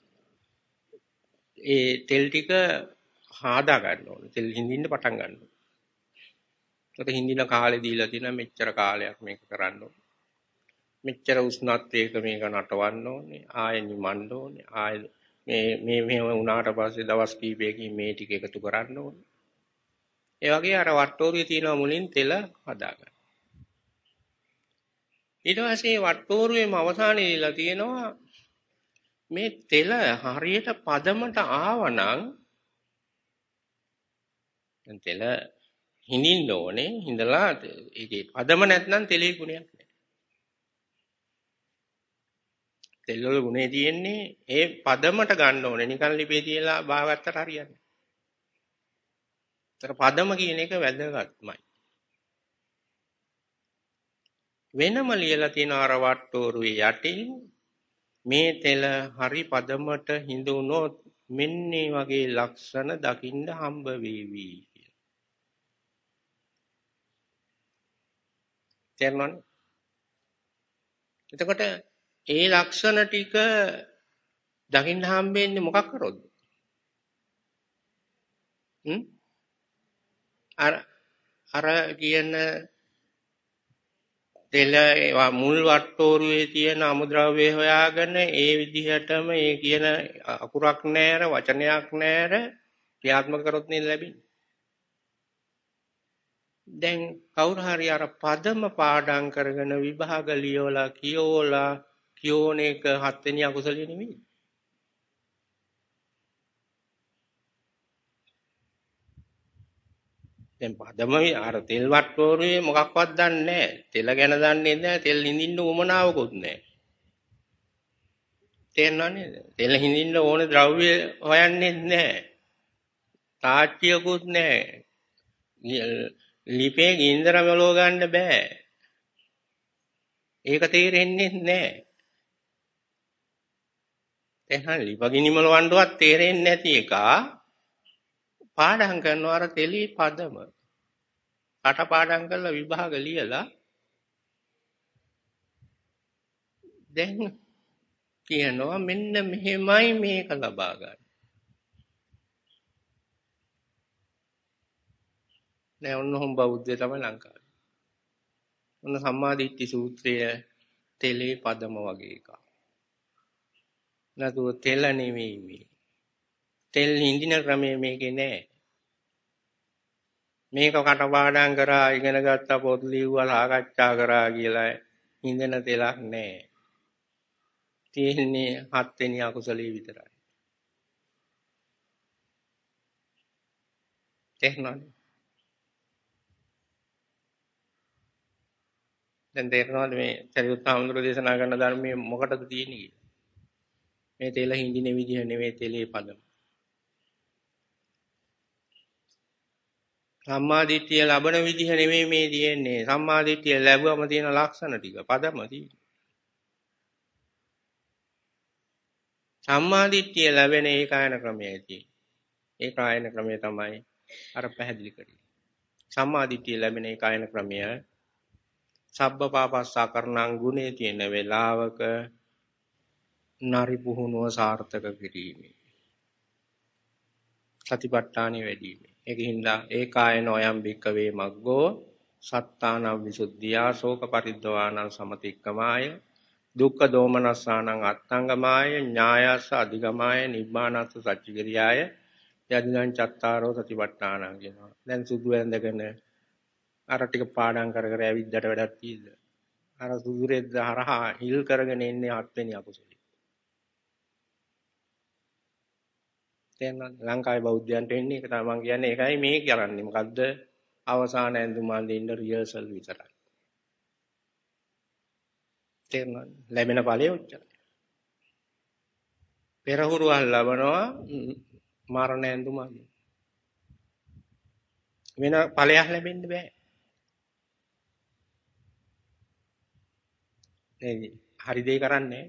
ඒ තෙල් ටික හදා ගන්න ඕනේ. තෙල් හිඳින්න පටන් ගන්න ඕනේ. ඒකට හිඳින කාලේ දීලා තියෙනවා මෙච්චර කාලයක් මේක කරන්න ඕනේ. මෙච්චර උෂ්ණත්වයක මේක නටවන්න ඕනේ. ආයෙ නිමන්න ඕනේ. ආයෙ මේ මෙහෙම වුණාට පස්සේ දවස් කීපයකින් මේ ටික එකතු කරන්න ඕනේ. ඒ වගේ අර වට්ටෝරුවේ තියෙන මුලින් තෙල හදාගන්න. ඊට පස්සේ වට්ටෝරුවේම අවසානයේ දීලා තියෙනවා මේ තෙල හරියට පදමට ආවනම් දැන් තෙල හිඳින්න ඕනේ. හිඳලා ඒකේ පදම නැත්නම් තෙලේ ගුණයක් නැහැ. තෙල් වල ගුණේ තියෙන්නේ ඒ පදමට ගන්න ඕනේ. නිකන් ලිපේ තියලා බාගත්තට හරියන්නේ නැහැ. ඒතර පදම කියන එක වැදගත්මයි. වෙනම ලියලා තියෙන අර වට්ටෝරුවේ යටින් මේ තෙල හරි පදමට හිඳුනොත් මෙන්න මේ වගේ ලක්ෂණ දකින්න හම්බ වේවි කියලා. තේරුණානේ? එතකොට ඒ ලක්ෂණ ටික දකින්න හම්බෙන්නේ මොකක් කරොත්ද? අර කියන තෙල මුල් වට්ටෝරුවේ තියෙන අමුද්‍රව්‍ය හොයාගෙන ඒ විදිහටම ඒ කියන අකුරක් නැර වචනයක් නැර ක්‍රියාත්මක කරොත් නේද ලැබෙන්නේ. දැන් කවුරු හරි අර පදම පාඩම් කරගෙන විභාග ලියවලා කියෝන එක 7 වෙනි අකුසලිය නෙමෙයි. දැන් පදම අර තෙල් වට්ටෝරුවේ මොකක්වත් දන්නේ නැහැ. තෙල ගැන දන්නේ නැහැ. තෙල් හිඳින්න උවමනාවකුත් නැහැ. තේරෙනව නේද? තෙල හිඳින්න ඕන ද්‍රව්‍ය හොයන්නේ නැහැ. තාච්චියකුත් නැහැ. ලිපේ ගින්දර මෙලව ගන්න බෑ. ඒක තේරෙන්නේ නැහැ. එහෙනම් ලිප ගිනි මලවන්නවත් තේරෙන්නේ නැති එක පාඩම් කරනවා අර තෙලී පදම. කට පාඩම් කරලා විභාග ලියලා දැන් කියනවා මෙන්න මෙහෙමයි මේක ලබා ගන්න. දැන් ඔන්නෝම් බෞද්ධය තමයි ලංකාවේ. ඔන්න සම්මාදිට්ඨි සූත්‍රය තෙලේ පදම වගේ එකක්. නැතුව තෙල නෙමෙයි මේ. තෙල් හිඳින ක්‍රමය මේකේ නෑ. මේක කටපාඩම් කරා ඉගෙන ගත්තා පොත් ලිව්වා සාකච්ඡා කරා කියලා හිඳන තෙලක් නෑ. තියෙන්නේ 7 වෙනි අකුසලයේ විතරයි. තේරුණාද? දැන් තේරෙනවද මේ සරියුත් හාමුදුරුවෝ දේශනා කරන ධර්මයේ මොකටද තියෙන්නේ කියලා? මේ තෙල හිඳින විදිහ නෙමෙයි තෙලේ පදම. සම්මාදිට්ඨිය ලබන විදිහ නෙමෙයි මේ තියෙන්නේ. සම්මාදිට්ඨිය ලැබුවම තියෙන ලක්ෂණ ටික පදම තියෙන්නේ. සම්මාදිට්ඨිය ලැබෙන ඒකායන ක්‍රමයයි තියෙන්නේ. ඒකායන ක්‍රමය තමයි අර පැහැදිලි කරේ. සම්මාදිට්ඨිය ලැබෙන ඒකායන ක්‍රමය සබ්බපාපස්සාකරණං ගුණේ තියෙන වේලාවක නරි පුහුණුව සාර්ථක කිරීමේ සතිපට්ඨානෙ වැඩි වීම. ඒකින්ද ඒකායන ඔයම් භික්කවේ මග්ගෝ සත්තානං විසුද්ධියා ශෝක පරිද්දවානං සමතික්කමාය දුක්ඛ දෝමනස්සානං අත්තංගමාය ඥායස්ස අධිගමාය නිබ්බානස්ස සච්චිකිරියාය යදිනං චත්තාරෝ සතිපට්ඨානං කියනවා. දැන් සුදු ඇඳගෙන අර ටික පාඩම් කර කර ඇවිද්දට වැඩක් තියෙද? අර සුදු රෙද්ද හරහා හිල් කරගෙන එන්නේ 7 වෙනි අකුසලෙ. දැන් ලංකාවේ බෞද්ධයන්ට වෙන්නේ ඒක තමයි මම කියන්නේ. ඒකයි මේ කරන්නේ. මොකද්ද? අවසාන ඇඳුම් අඳින්න රිහර්සල් විතරයි. තේරුණාද? ලැබෙන ඵලය උච්චයි. පෙරහුරුවල් ලබනවා මරණ ඇඳුම් අඳින්න. වෙන ඵලයක් ලැබෙන්න බෑ. හරි දෙය කරන්නේ.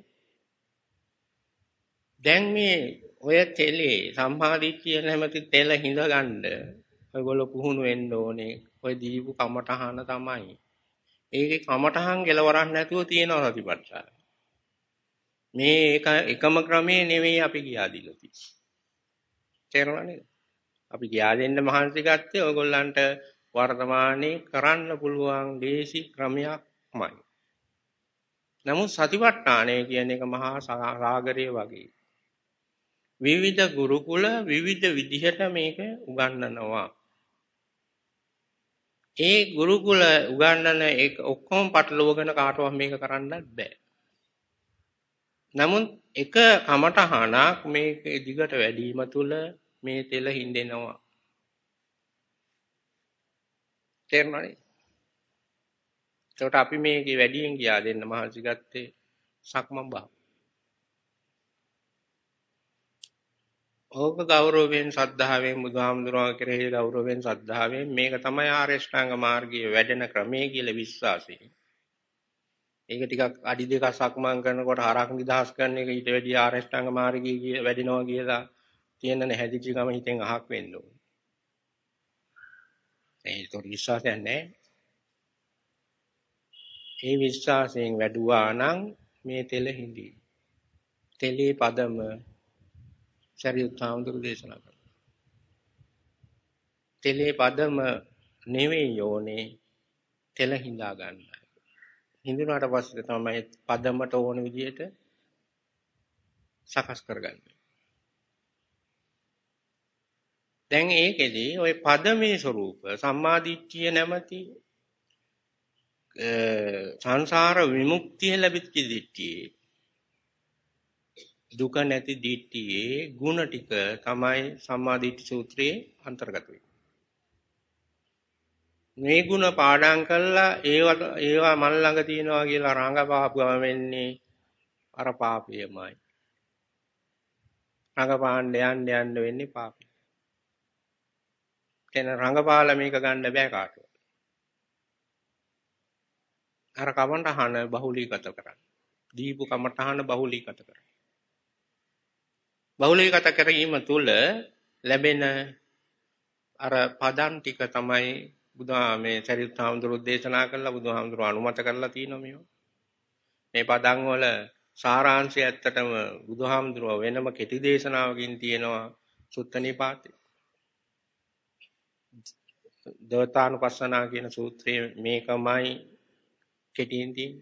දැන් මේ ඔය තෙලේ සම්මාදිට්ඨිය නැමැති තෙල හිඳ ගන්න ඔයගොල්ලෝ පුහුණු වෙන්න ඕනේ. ඔය දීපු කමටහන තමයි. ඒකේ කමටහන් කෙලවරක් නැතුව තියෙනවා සතිපට්ඨාන. මේ එකම ක්‍රමේ නෙවෙයි අපි ගියා දීලා තියෙන්නේ. තේරුණා නේද? අපි ගියා දෙන්න මහන්සි ගත්තේ ඔයගොල්ලන්ට වර්තමානයේ කරන්න පුළුවන් දේශි ක්‍රමයක්මයි. නමුත් සතිපට්ඨානය කියන එක මහා සාගරය වගේ. විවිධ ගුරුකුල විවිධ විදිහට මේක උගන්වනවා. ඒ ගුරුකුල උගන්වන එක ඔක්කොම පටලවගෙන කාටවත් මේක කරන්නත් බෑ. නමුත් එක කමටහනක් මේක දිගට වැඩිම තුල මේ තෙල හින්දෙනවා. තේරුණානේ? ඒකට අපි මේකේ වැඩියෙන් ගියා දෙන්න මහන්සි ගත්තේ සක්මන් භාවනාව. ඕක ගෞරවයෙන් සද්ධාවෙන් බුදුහාමුදුරුවෝ කෙරෙහි ගෞරවයෙන් සද්ධාවෙන් මේක තමයි ආර්ය ශ්‍රාංග මාර්ගයේ වැඩෙන ක්‍රමය කියලා විශ්වාසයෙන්. ඒක ටිකක් අඩි දෙකක් සක්මන් කරනකොට හරක් නිදහස් කරන එක ඊට වැඩිය ආර්ය ශ්‍රාංග මාර්ගයේ වැඩෙනවා කියලා තියෙන නැහැදිච්ච ගම හිතෙන් අහක් වෙන්න ඕනේ. ඒක විශ්වාසයක් නැහැ. ඒ විශ්වාසයෙන් වැඩුවා නම් මේ තෙල හිඳි. තෙලේ පදම සරියුත් හාමුදුරු දේශනා කළා. තෙලේ පදම නෙවෙයි යෝනේ තෙල හිඳා ගන්න. හිඳුනාට පස්සේ තමයි පදමට ඕන විදිහට සකස් කරගන්නේ. දැන් ඒකෙදි ওই පදමේ ස්වરૂප සම්මාදිට්ඨිය නැමැති සංසාර විමුක්තිය ලැබිච්ච දිට්ඨියේ දුක නැති දිට්ඨියේ ಗುಣ ටික තමයි සම්මාදිට්ඨි සූත්‍රයේ අන්තර්ගත වෙන්නේ. මේ ಗುಣ පාඩම් කළා ඒවා මන් ළඟ තියෙනවා කියලා රංගපාපුවම වෙන්නේ අර පාපයමයි. රංගපාන්න යන්න වෙන්නේ පාපය. එතන රංගපාල මේක ගන්න බෑ කාටවත්. අර කමඨහන බහුලීගත කරන්න. දීපු කමඨහන බහුලීගත කරන්න. බහුලීගත කිරීම තුළ ලැබෙන අර පදන් ටික තමයි මේ සරියුත් හාමුදුරුවෝ දේශනා කළා බුදුහාමුදුරුවෝ අනුමත කරලා තියෙනවා මේවා. මේ පදන් වල සාරාංශය ඇත්තටම බුදුහාමුදුරුවෝ වෙනම කෙටි දේශනාවකින් තියෙනවා සුත්ත නිපාතේ. දවතානුපස්සනා කියන සූත්‍රයේ මේකමයි කෙටියෙන් තියෙන්නේ.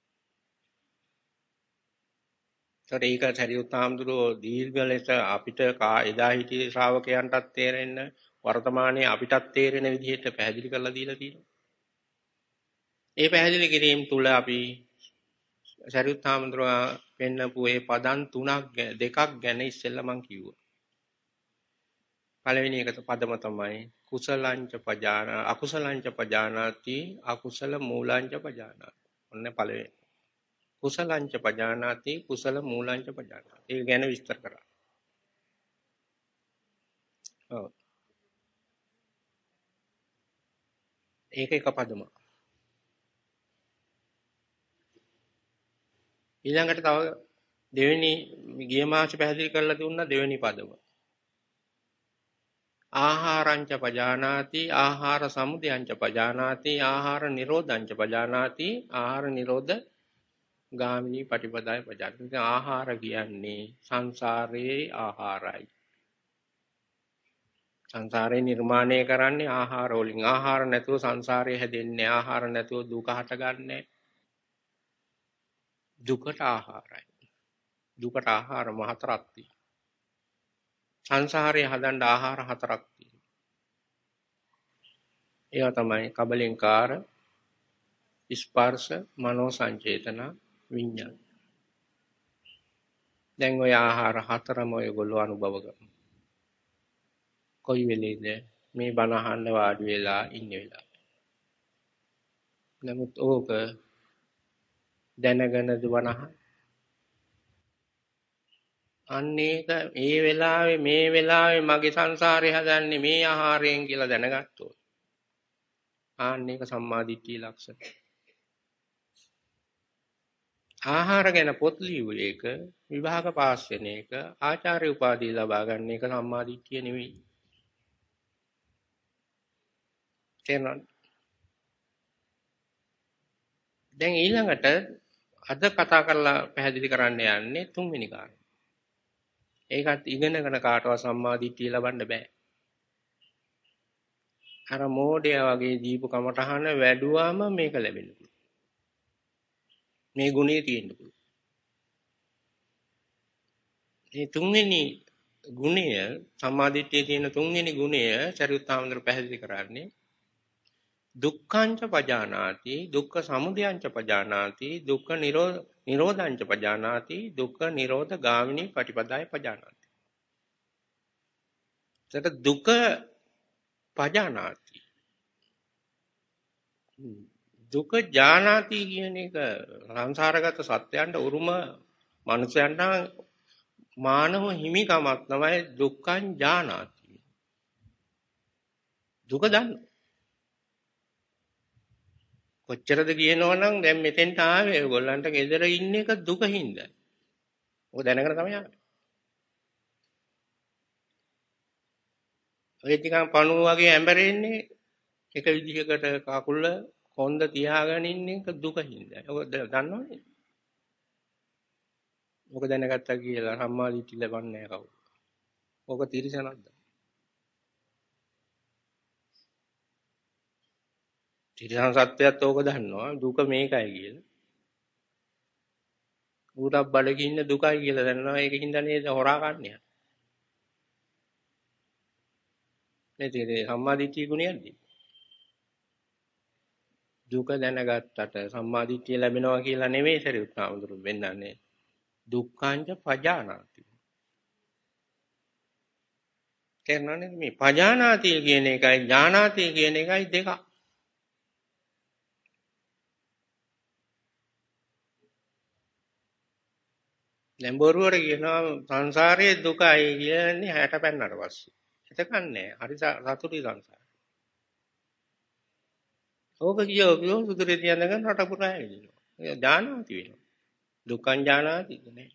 ඒක සරියුත් හාමුදුරුවෝ දීර්ඝ ලෙස අපිට එදා හිටියේ ශ්‍රාවකයන්ටත් තේරෙන්න වර්තමානයේ අපිටත් තේරෙන විදිහට පැහැදිලි කරලා දීලා තියෙනවා. ඒ පැහැදිලි කිරීම තුළ අපි සරියුත් හාමුදුරුවෝ පෙන්නපු ඒ පදන් දෙකක් ගැන ඉස්සෙල්ලා මම කිව්වා. පළවෙනි එකට පදම තමයි කුසලංච පජාන අකුසලංච පජානාති අකුසල මූලංච පජානාති. ඔන්න පළවෙනි. කුසලංච පජානාති කුසල මූලංච පජානාති. ඒක ගැන විස්තර කරා. ඔව්. ඒක එක පදම. ඊළඟට තව දෙවෙනි ගිය මාස පැහැදිලි කරලා දුන්නා දෙවෙනි පදම. ආහාරංච පජානාති ආහාර සමුදයංච පජානාති ආහාර නිරෝධංච පජානාති ආහාර නිරෝධ ගාමිනී පටිපදාය පජානාති. ආහාර කියන්නේ සංසාරයේ ආහාරයි. සංසාරේ නිර්මාණය කරන්නේ ආහාර වලින්. ආහාර නැතුව සංසාරය හැදෙන්නේ. ආහාර නැතුව දුක හටගන්නේ. දුකට ආහාරයි. දුකට ආහාර හතරක් තියෙනවා. සංසාරය හදන්න ආහාර හතරක් තියෙනවා. ඒවා තමයි කබලින්කාර, ස්පර්ශ, මනෝ සංචේතන, විඤ්ඤාණ. දැන් ওই ආහාර හතරම ඔයගොල්ලෝ අනුභව කරනවා. කොයි වෙලේද මේ බණ අහන්න වාඩි වෙලා ඉන්න වෙලාව. නමුත් ඕක දැනගෙනද බණ අහන්නේ? අන්න ඒක මේ වෙලාවේ මගේ සංසාරේ හදන්නේ මේ ආහාරයෙන් කියලා දැනගත්තොත්. ආන්න ඒක සම්මාදිට්ඨිය ලක්ෂණ. ආහාර ගැන පොත් ලියු එක විභාග පාස් වෙන එක ආචාර්ය උපාධිය ලබා ගන්න එක සම්මාදිට්ඨිය නෙවෙයි. තේරුණාද? දැන් ඊළඟට අද කතා කරලා පැහැදිලි කරන්න යන්නේ තුන්වෙනි කාරණා. ඒකත් ඉගෙනගෙන කාටවත් සම්මාදිට්ඨිය ලබන්න බෑ. අර මෝඩයා වගේ දීපු කමටහන වැඩුවාම මේක ලැබෙන්න පුළුවන්. මේ ගුණය තියෙන්න පුළුවන්. මේ තුන්වෙනි ගුණය සම්මාදිට්ඨියේ තියෙන තුන්වෙනි ගුණය සරියුත් හාමුදුරුවෝ පැහැදිලි කරන්නේ දුක්ඛංච පජානාති දුක්ඛ සමුදයංච පජානාති දුක්ඛ නිරෝධංච පජානාති දුක්ඛ නිරෝධ ගාමිනී පටිපදාය පජානාති. එතකොට දුක පජානාති දුක ජානාති කියන එක සංසාරගත සත්‍යයන්ට උරුම මනුෂ්‍යයන්ට මානව හිමිකමක් තමයි දුක්ඛං ජානාති. දුක දන්න. කොච්චරද කියනවනම් දැන් මෙතෙන්ට ආවේ ඔයගොල්ලන්ට ගෙදර ඉන්න එක දුකින්ද. ඔය දැනගෙන තමයි ආවේ. ඔය ටිකක් පණුව වගේ ඇඹරෙන්නේ එක විදිහකට කකුල කොන්ද තියාගෙන ඉන්න එක දුකින්ද. ඔය දන්නවනේ. ඔක දැනගත්තා කියලා සම්මාදිට්ඨිය ලබන්නේ නැහැ කවුරු. ඔක තිරසනක්ද? තිරසන සත්‍යයත් ඕක දන්නවා දුක මේකයි කියලා. ඌටත් බඩගින්න දුකයි කියලා දන්නවා ඒකින්ද නේද හොරා කන්නේ. මේ සම්මාදිට්ඨිය ගුණයක්ද? දුක දැනගත්තට සම්මාදිට්ඨිය ලැබෙනවා කියලා නෙමෙයි සරියුත් හාමුදුරුවෝ වෙන්නන්නේ. දුක්ඛංච පජානාති. තේරෙනවද මේ පජානාති කියන එකයි ඥානාති කියන එකයි දෙක. දැන් බොරුවට කියනවා සංසාරයේ දුකයි කියන්නේ 60 පෙන්නට පස්සේ. එතකන්නේ හරි සතුටුයි සංසාරය. ඕක කියෝ සුදුරේ තියනගෙන රට පුරා හැදෙනවා. ඒ ඥානාති වෙනවා. දුක්ඛං ඥානාති නේ.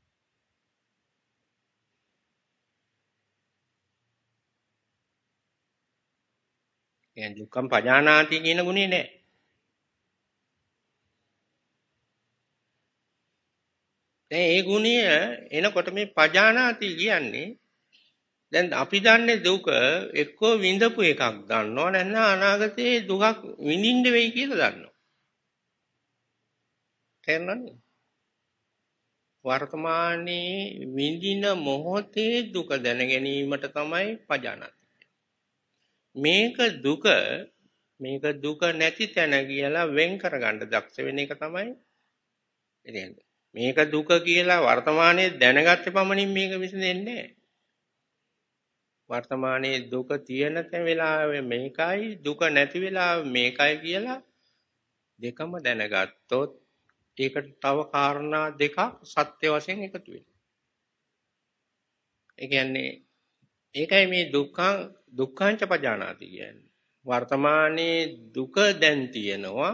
يعني දුක්ඛං පජානාති කියන ගුණේ නෑ. දැන් ඒ ගුණය එනකොට මේ පජානාති කියන්නේ දැන් අපි දන්නේ දුක එක්කෝ විඳපු එකක් දන්නවා නැත්නම් අනාගතේ දුකක් විඳින්න වෙයි කියලා දන්නවා. තේරෙනවද? වර්තමානයේ විඳින මොහොතේ දුක දැන ගැනීමට තමයි පජානාති. මේක දුක නැති තැන කියලා වෙන් කරගන්න දක්ෂ වෙන එක තමයි එන්නේ. මේක දුක කියලා වර්තමානයේ දැනගත්ත පමණින් මේක විසඳෙන්නේ නැහැ. වර්තමානයේ දුක තියෙන තැන වෙලාවේ මේකයි දුක නැති වෙලාවේ මේකයි කියලා දෙකම දැනගත්තොත් ඒකට තව කාරණා දෙකක් සත්‍ය වශයෙන් එකතු වෙනවා. ඒ කියන්නේ ඒකයි මේ දුක්ඛංච පජානාති කියන්නේ. වර්තමානයේ දුක දැන් තියෙනවා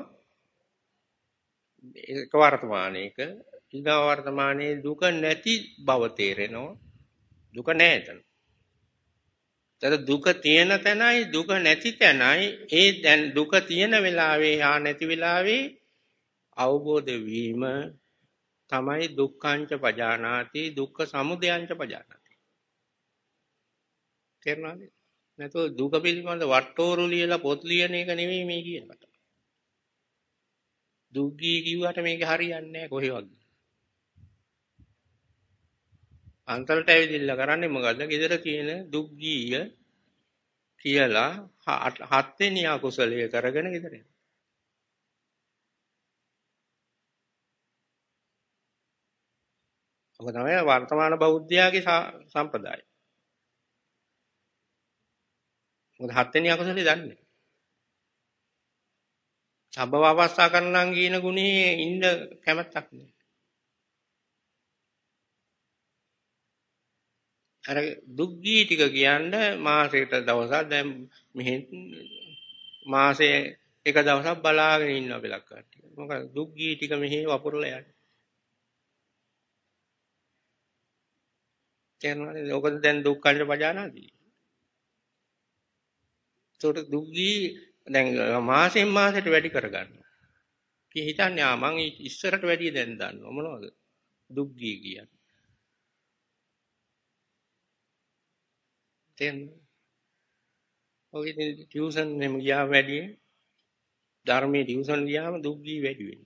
ඒක වර්තමානයේක ඊගා වර්තමානයේ දුක නැති බව තේරෙනවා. දුක නැහැ එතන. දුක තියෙන තැනයි දුක නැති තැනයි ඒ දැන් දුක තියෙන වෙලාවේ හා නැති වෙලාවේ අවබෝධ වීම තමයි දුක්ඛංච පජානාති දුක්ඛ සමුදයංච පජානාති. තේරුණාද? නැතෝ දුක පිළිබඳ වට්ටෝරු ලියලා පොත් ලියන එක නෙමෙයි මේ කියනකට. දුක්ගී කිව්වට මේක හරියන්නේ නැහැ කොහෙවත්. අන්තලට ඇවිදilla කරන්නේ මොකද්ද? ගෙදර තියෙන දුක්ගීය කියලා හත් වෙනි අකුසලයේ කරගෙන ගෙදර යනවා. ඔක තමයි වර්තමාන බෞද්ධයාගේ සම්ප්‍රදාය. මොකද හත් වෙනි අකුසලේ දන්නේ. සබ්බව අවස්ථා කරනනම් කියන ගුණේ ඉන්න කැමැත්තක් නෑ. අර දුක්ගී ටික කියන්නේ මාසෙකට දවසක් දැන් මෙහෙ මාසේ එක දවසක් බලාගෙන ඉන්න අපි ලක්කාටිය. මොකද දුක්ගී ටික මෙහෙ වපුරලා යන්නේ. තේරෙනවද? ඔකද දැන් දුක්ඛංච පජානාති. ඒකට දුක්ගී දැන් මාසෙන් මාසෙට වැඩි කරගන්නවා. කී හිතන්නේ මං ඉස්සරට වැඩිය දැන් දන්නවා මොනවද? දුක් ගිය කියන්නේ. තේරෙනවද? ඔය ඉතින් ටියුෂන් එහෙම ගියාම වැඩි ධර්මයේ ටියුෂන් ගියාම දුක් ගිය වැඩි වෙනවා.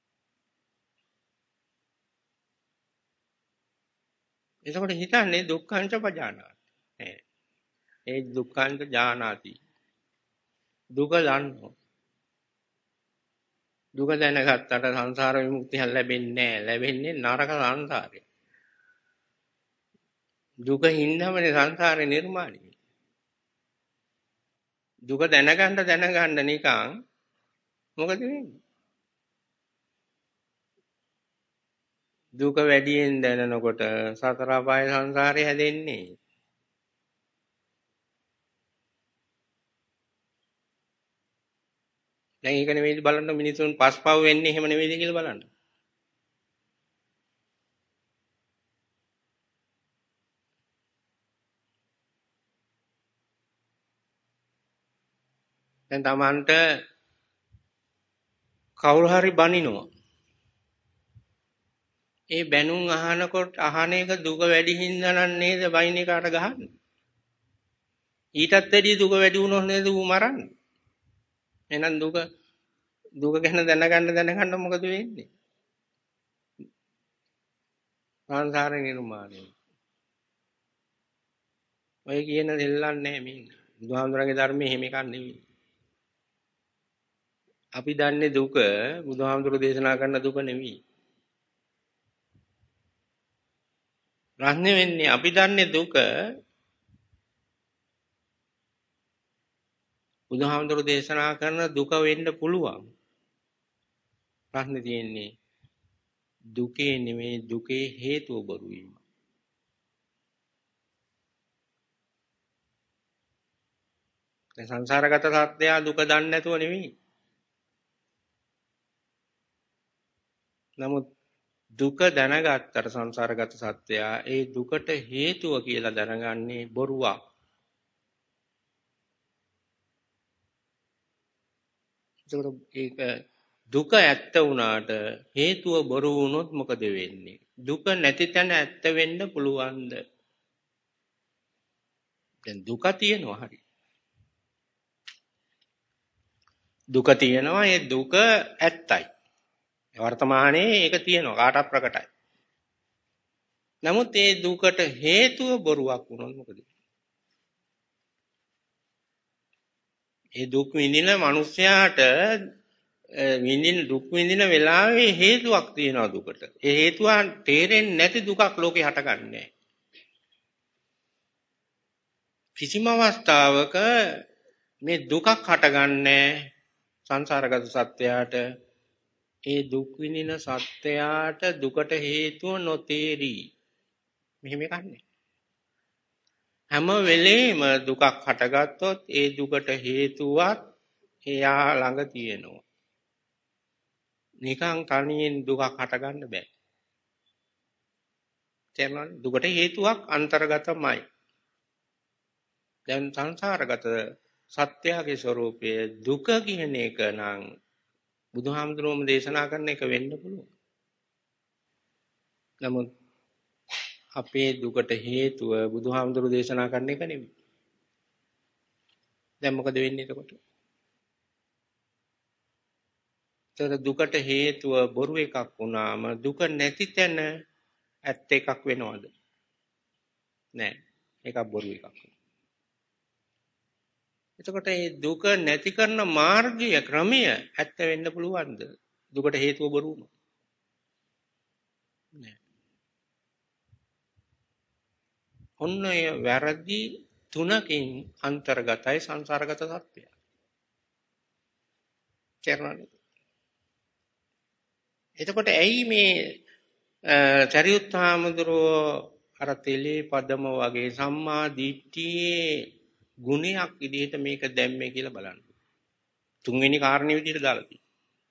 එතකොට හිතන්නේ දුක්ඛංච පජානාති. ඒ දුක්ඛංච ජානාති. දුක දන්නවා. දුක දැනගත්තට සංසාර විමුක්තිය ලැබෙන්නේ නැහැ. ලැබෙන්නේ නරක සංසාරේ. දුක හින්දාමනේ සංසාරේ නිර්මාණය. දුක දැනගන්න නිකන් මොකද වෙන්නේ? දුක වැඩියෙන් දැනනකොට සතර අපාය සංසාරේ හැදෙන්නේ. දැන් ඒක නෙවෙයි බලන්න මිනිසුන් පස්පව් වෙන්නේ එහෙම නෙවෙයිද කියලා බලන්න. දැන් Tamanට කවුරු හරි බනිනවා. ඒ බැනුම් අහනකොට අහන එක දුක වැඩි හින්දා නම් නේද බයින් එකට ගහන්නේ. ඊටත් වැඩිය දුක වැඩි වුණොත් නේද ඌ මරන්නේ. එහෙනම් දුක ගැන දැනගන්න මොකද වෙන්නේ? සංසාර නිර්මාණය. ඔය කියන දෙල්ලන්නේ නැහැ මේ. බුදුහාමුදුරන්ගේ ධර්මයේ එහෙම එකක් නෙවෙයි. අපි දන්නේ දුක බුදුහාමුදුරු දේශනා කරන දුක නෙවෙයි. ප්‍රශ්නේ වෙන්නේ අපි දන්නේ දුක බුදුහාමුදුරු දේශනා කරන දුක වෙන්න පුළුවන්. ප්‍රශ්නේ තියෙන්නේ දුකේ නෙමෙයි දුකේ හේතුව බොරු වීම. දැන් සංසාරගත සත්‍යය දුක දන්නේ නැතුව නෙවෙයි. නමුත් දුක දැනගත්තට සංසාරගත සත්‍යය ඒ දුකට හේතුව කියලා දැනගන්නේ බොරුවක්. ඒක දුක ඇත්ත වුණාට හේතුව බොරු වුණොත් මොකද වෙන්නේ? දුක නැති තැන ඇත්ත වෙන්න පුළුවන්ද? දැන් දුක තියෙනවා හරි. දුක තියෙනවා ඒ දුක ඇත්තයි. වර්තමානයේ ඒක තියෙනවා කාටත් ප්‍රකටයි. නමුත් ඒ දුකට හේතුව බොරුවක් වුණොත් මොකද? ඒ දුක් විඳින මිනිස්යාට දුක් විඳින වෙලාවේ හේතුවක් තියෙනවා දුකට. ඒ හේතුව තේරෙන්නේ නැති දුකක් ලෝකේ හටගන්නේ. කිසිම අවස්ථාවක මේ දුකක් හටගන්නේ සංසාරගත සත්‍යයට ඒ දුක් විඳින සත්‍යයට දුකට හේතුව නොතේරි. මෙහෙම එකක් නෑ. හැම වෙලේම දුකක් හටගත්තොත් ඒ දුකට හේතුවක් එයා ළඟ තියෙනවා. නිකන් තනියෙන් දුකක් හටගන්න බෑ. තේරුණාද? දුකට හේතුවක් අන්තර්ගතමයි. දැන් සංසාරගත සත්‍යයේ ස්වરૂපය දුක කියන එක නම් බුදුහාමුදුරුවෝම දේශනා කරන එක වෙන්න පුළුවන්. නමුත් අපේ දුකට හේතුව බුදුහාමුදුරුවෝ දේශනා කරන එක නෙමෙයි. දැන් මොකද වෙන්නේ එතකොට? දුකට හේතුව බොරු එකක් වුණාම දුක නැති තැන ඇත්ත එකක් වෙනවද? නෑ. ඒක බොරු එකක්. එතකොට මේ දුක නැති කරන මාර්ගය ක්‍රමය ඇත්ත වෙන්න පුළුවන්ද? දුකට හේතුව බොරු වුණා. නෑ. ඔන්න ඔය වැරදි තුනකින් අන්තර්ගතයි සංසාරගත සත්‍යය. තේරුණාද? එතකොට ඇයි මේ චරියුත් හාමුදුරුවෝ අර තෙලේ පදම වගේ සම්මා දිට්ඨියේ ගුණයක් විදිහට මේක දැම්මේ කියලා බලන්න. තුන්වෙනි කාරණේ විදිහට දාලා තියෙනවා.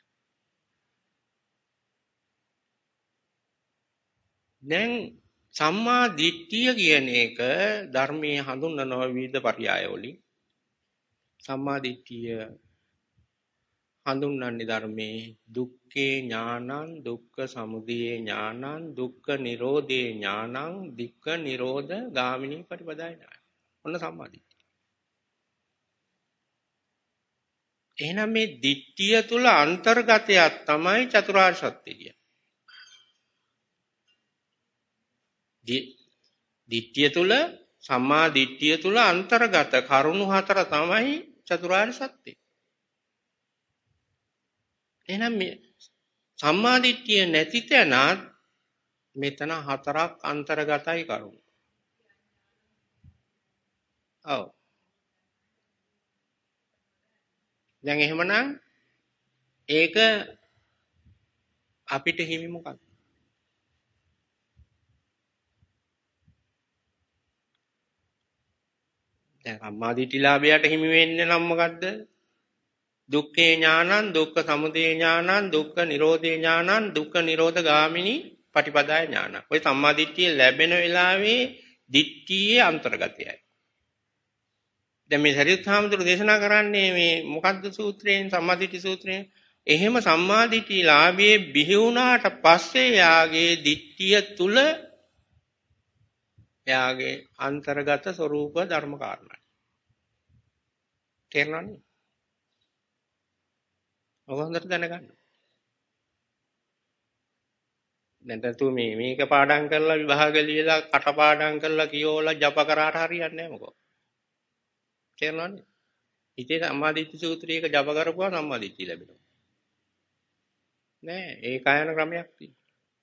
දැන් සම්මා දිට්ඨිය කියන එක ධර්මයේ හඳුන්වන විවිධ පරයය වලින් සම්මා දිට්ඨිය හඳුන්වන්නේ ධර්මයේ දුක්ඛේ ඥානං දුක්ඛ සමුදය ඥානං දුක්ඛ නිරෝධේ ඥානං දුක්ඛ නිරෝධ ගාමිනී පටිපදාය ඥානං. ඔන්න සම්මාදිට්ඨිය. එහෙනම් මේ දිට්ඨිය තුල අන්තර්ගතයක් තමයි චතුරාර්ය සත්‍ය කියන්නේ. දිට්ඨිය තුල සම්මා දිට්ඨිය තුල අන්තර්ගත කරුණු හතර තමයි චතුරාර්ය සත්‍ය. එහෙනම් මේ සම්මා දිට්ඨිය නැති තැනත් මෙතන හතරක් අන්තර්ගතයි කරුණු. ඔව්. දැන් එහෙමනම් ඒක අපිට හිමි මොකක්ද? දැන් සම්මාදිට්ඨිලාභයට හිමි වෙන්නේ නම් මොකද්ද? දුක්ඛේ ඥානං දුක්ඛ සමුදය ඥානං දුක්ඛ නිරෝධේ ඥානං දුක්ඛ නිරෝධ ගාමිනී පටිපදාය ඥානං. ඔය සම්මාදිට්ඨිය ලැබෙන වෙලාවේ දිට්ඨියේ අන්තර්ගතයයි. දැන් මේ සරියුත් හාමුදුරුවෝ දේශනා කරන්නේ මේ මොකද්ද සූත්‍රයෙන් සම්මාදිට්ඨි සූත්‍රයෙන්? එහෙම සම්මාදිට්ඨිලාභයේ බිහි වුණාට පස්සේ යාගේ දිට්ඨිය තුල යාගේ අන්තර්ගත ස්වરૂප ධර්ම කාරණා. තේරෙනවද? ඔබ හොඳට දැනගන්න. දැන් තු මේක පාඩම් කරලා විභාග ලියලා කටපාඩම් කරලා කියෝලා ජප කරාට හරියන්නේ නැහැ මොකෝ. තේරෙනවද? ඉතින් සම්මාදිට්ඨි සූත්‍රයක ජප කරපුවා සම්මාදිට්ඨිය ලැබෙනවා. නෑ ඒ කායන ක්‍රමයක් තියෙනවා.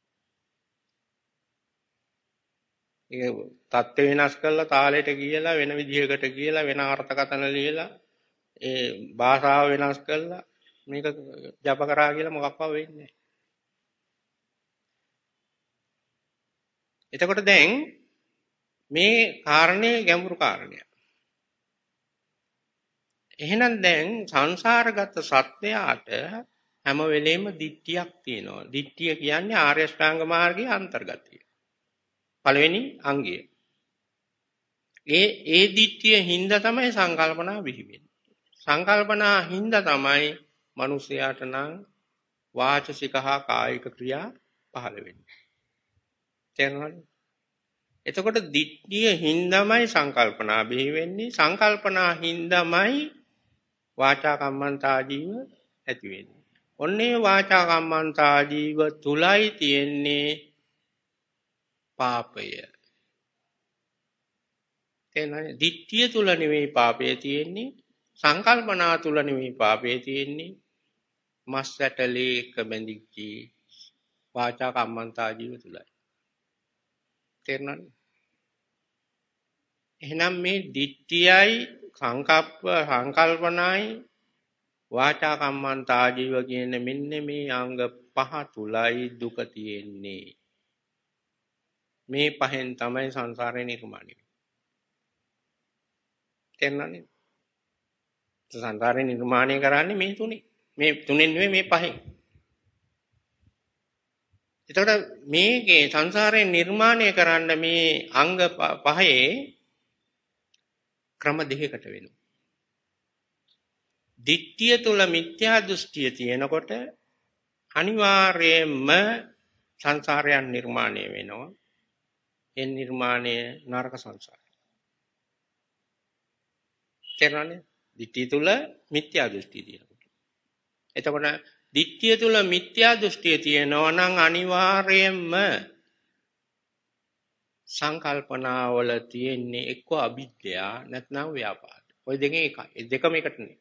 ඒක தත්ත්ව වෙනස් කරලා තාලෙට ගියලා වෙන විදිහකට කියලා වෙන අර්ථකථන ලියලා ඒ භාෂාව වෙනස් කරලා මේක ජප කරා කියලා මොකක්වත් වෙන්නේ නැහැ. එතකොට දැන් මේ කාරණේ ගැඹුරු කාරණයක්. එහෙනම් දැන් සංසාරගත සත්‍යයට හැම වෙලෙම දිට්ඨියක් තියෙනවා. දිට්ඨිය කියන්නේ ආර්ය ශ්‍රාංග මාර්ගයේ අන්තර්ගතය. පළවෙනි අංගය. ඒ දිට්ඨිය හින්දා තමයි සංකල්පනා බිහි වෙන්නේ. සංකල්පනා හින්දා තමයි මිනිසයාට නම් වාචසික හා කායික ක්‍රියා පහළ වෙන්නේ. තේරෙනවද? එතකොට දිට්ඨිය හින්දාමයි සංකල්පනා බිහි වෙන්නේ. සංකල්පනා හින්දාමයි වාචා කම්මන්තා ජීව ඇති වෙන්නේ. ඔන්නේ වාචා කම්මන්තා ජීව තුලයි තියෙන්නේ පාපය. එහෙනම් දිට්ඨිය තුල නෙවෙයි පාපය තියෙන්නේ. සංකල්පනා තුල නෙවෙයි පාපය තියෙන්නේ. මස් ඇටලේ එක බැඳිච්ච වාචා කම්මන්තා ජීව තුලයි. තේරුණාද? එහෙනම් මේ දිට්ඨියයි සංකල්පනායි වාචා කම්මන්තා ජීව කියන මෙන්න මේ අංග පහ තුලයි දුක තියෙන්නේ. මේ පහෙන් තමයි සංසාරේ නිර්මාණය වෙන්නේ. තේරුණාද? සංසාරේ නිර්මාණය කරන්නේ මේ තුනේ. මේ තුනෙන් නෙවෙයි මේ පහෙන්. එතකොට මේකේ සංසාරේ නිර්මාණය කරන්න මේ අංග පහේ ක්‍රම දෙකකට වෙනවා. දිට්ඨිය තුල මිත්‍යා දෘෂ්ටිය තියෙනකොට අනිවාර්යයෙන්ම සංසාරයන් නිර්මාණය වෙනවා. ඒ නිර්මාණය නරක සංසාරය. තේරුණානේ? දිට්ඨිය තුල මිත්‍යා දෘෂ්ටිය තියෙනකොට. එතකොට දිට්ඨිය තුල මිත්‍යා දෘෂ්ටිය තියෙනවා නම් අනිවාර්යයෙන්ම සංකල්පනාවල තියෙන්නේ එක්ක අවිද්‍යාව නැත්නම් ව්‍යාපාද. ওই දෙකෙන් එකයි. ඒ දෙකම එකට නෙවෙයි.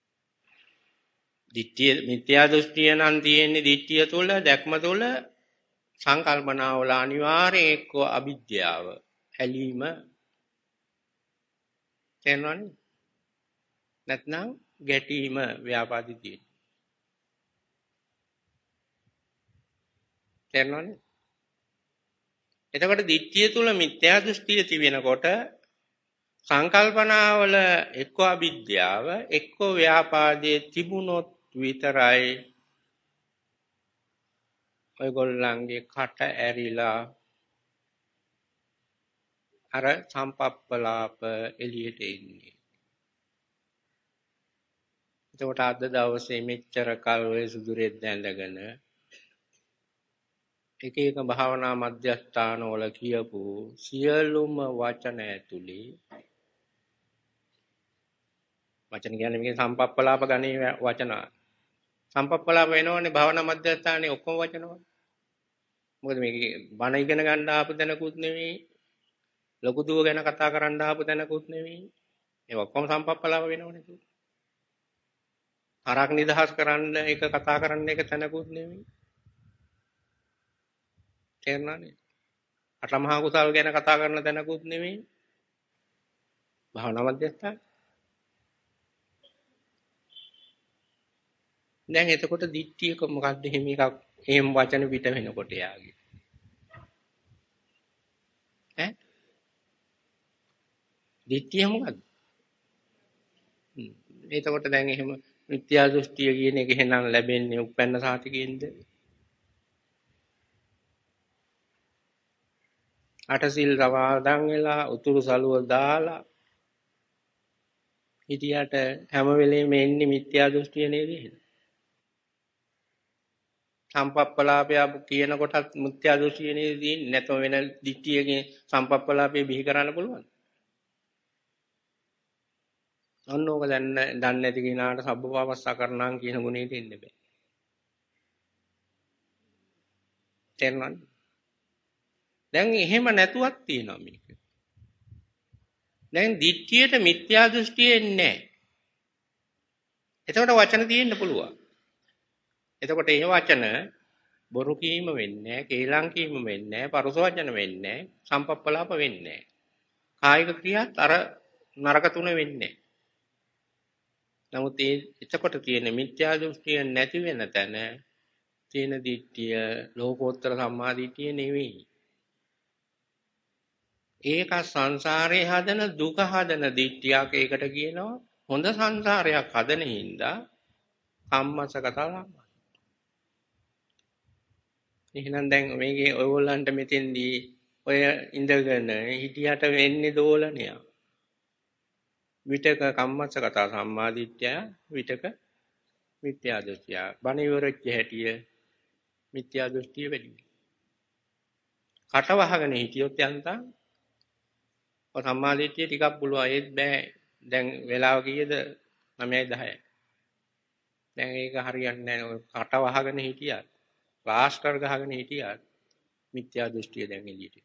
දිට්ඨිය මිත්‍යා දෘෂ්ටිය නම් තියෙන්නේ දිට්ඨිය තුල දැක්ම තුල සංකල්පනාවල අනිවාර්යයෙන් එක්ක අවිද්‍යාව ඇලීම තේරෙනවද? නැත්නම් ගැටීම ව්‍යාපාදි තියෙන. තේරෙනවද? එතකොට දිට්ඨිය තුල මිත්‍යා දෘෂ්ටිය තිබෙනකොට සංකල්පනාවල එක්ක අවිද්‍යාව එක්ක ව්‍යාපාදයේ තිබුණොත් විතරයි ඔයගොල්ලන්ගේ කට ඇරිලා අර සම්පප්පලාප එළියට එන්නේ. එතකොට අද දවසේ මෙච්චර කල් ඔය සුදුරෙත් දැඳගෙන එක එක භාවනා මධ්‍යස්ථානවල කියපු සියලුම වචන ඇතුලේ වචන කියන්නේ මේකේ සම්පප්පලාප ගණේ වචන. සම්පප්පලාප වෙනවනේ භාවනා මධ්‍යස්ථානයේ ඔක්කොම වචනවල. මොකද මේකේ බණ ඉගෙන ගන්න ආපු දැනකුත් නෙවෙයි. ලොකු දුව ගැන කතා කරන්න ආපු දැනකුත් නෙවෙයි. ඒ ඔක්කොම සම්පප්පලාප වෙනවනේ. හරක් නිදහස් කරන්න එක කතා කරන්න එක තැනකුත් නෙවෙයි. තේරුණානේ? අටමහා කුසල් ගැන කතා කරන තැනකුත් නෙවෙයි. භාවනා මධ්‍යස්ථාන. දැන් එතකොට දිට්ඨියක මොකද්ද එහෙම එකක් එහෙම වචන පිට වෙනකොට යාගේ. ඈ? දිට්ඨිය මොකද්ද? එතකොට දැන් එහෙම මිත්‍යා දෘෂ්ටිය කියන එක එහෙනම් ලැබෙන්නේ උපැන්න සාතිකෙන්ද? අටසිල් රවාදන් වෙලා උතුරු සළුව දාලා හිටියට හැම වෙලෙම එන්නේ මිත්‍යා දෘෂ්ටිය නේද? සම්පප්පලාපය කියන කොටත් මිත්‍යා දෘෂ්ටිය නේද තියෙන්නේ? නැත්නම් වෙන දිට්ඨියකින් සම්පප්පලාපය බිහි කරන්න පුළුවන්. ඔන්න ඕක දන්නේ නැති කෙනාට සබ්බපාපස්සා කරණම් කියන ගුණයට එන්න බෑ. තේරුණාද? දැන් එහෙම නැතුවක් තියෙනවා මේක. දැන් දිට්ඨියට මිත්‍යා දෘෂ්ටිය එන්නේ නැහැ. එතකොට වචන තියෙන්න පුළුවන්. එතකොට ඒ වචන බොරු කීම වෙන්නේ නැහැ, කේලම් කීම වෙන්නේ නැහැ, පරුස වචන වෙන්නේ නැහැ, සම්පප්පලාප වෙන්නේ නැහැ. කායික ක්‍රියාත් අර නරක තුන වෙන්නේ නැහැ. නමුත් එතකොට තියෙන මිත්‍යා දෘෂ්ටිය නැති වෙන තැන තියෙන දිට්ඨිය ලෝකෝත්තර සම්මා දිට්ඨිය නෙවෙයි. ඒක සංසාරේ හදන දුක හදන දිට්ඨියක්. ඒකට කියනවා හොඳ සංසාරයක් හදන හින්දා කම්මසගත සම්මා. එහෙනම් දැන් මේකේ ඔයගොල්ලන්ට මෙතෙන්දී ඔය ඉඳගෙන හිටියට වෙන්නේ දෝලනයක්. විතක කම්මසගත සම්මා දිට්ඨිය, විතක මිත්‍යා දෘෂ්ටිය. බණ ඉවරච්ච හැටිය මිත්‍යා දෘෂ්ටිය වැඩි. කට වහගෙන හිටියොත් යන්තම් ඔය සම්මා දිට්ඨිය ටිකක් පුළුවන්. ඒත් බෑ. දැන් වෙලාව කීයද? 9යි 10යි. දැන් ඒක හරියන්නේ නැහැ. කට වහගෙන හිටියත්, ප්ලාස්ටර් ගහගෙන හිටියත් මිත්‍යා දෘෂ්ටිය දැන් එළියට.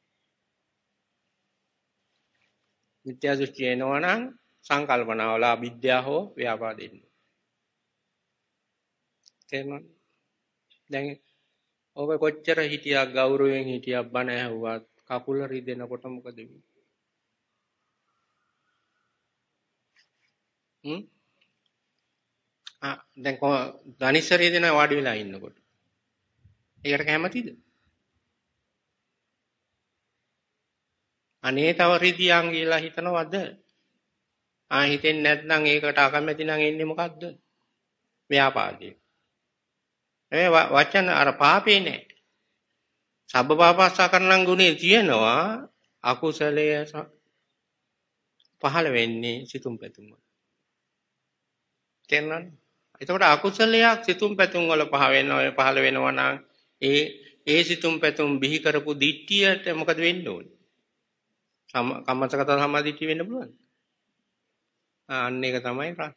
මිත්‍යා දෘෂ්ටිය එනවනම් සංකල්පනාවල අවිද්‍යාව හෝ ව්‍යාපාදෙන්න. තේරුණාද? දැන් ඔබ කොච්චර හිටියක් ගෞරවයෙන් හිටියක් බණ ඇහුවත් කකුල රිදෙනකොට මොකද වෙන්නේ? දැන් ධනිස්සරිය දෙන වාඩි වෙලා ඉන්නකොට. ඒකට කැමතිද? අනේ තව රිදියන් කියලා හිතනවද? හිතෙන්නේ නැත්නම් ඒකට අකමැති නම් එන්නේ මොකද්ද? ව්‍යාපාදේ. වචන අර පාපේ නෑ. සබ්බපාපස්සා කරණම් ගුණේ තියෙනවා. අකුසලය පහළ වෙන්නේ සිතුම් පැතුම් වල. තේරුණාද? එතකොට අකුසලයක් සිතුම් පැතුම් වල පහළ වෙනවා නම් ඒ සිතුම් පැතුම් බිහි කරපු දිට්ඨියට මොකද වෙන්න ඕනේ? කම්මසගත සම්මාදිට්ඨිය වෙන්න පුළුවන්. අන්න ඒක තමයි ප්‍රශ්නේ.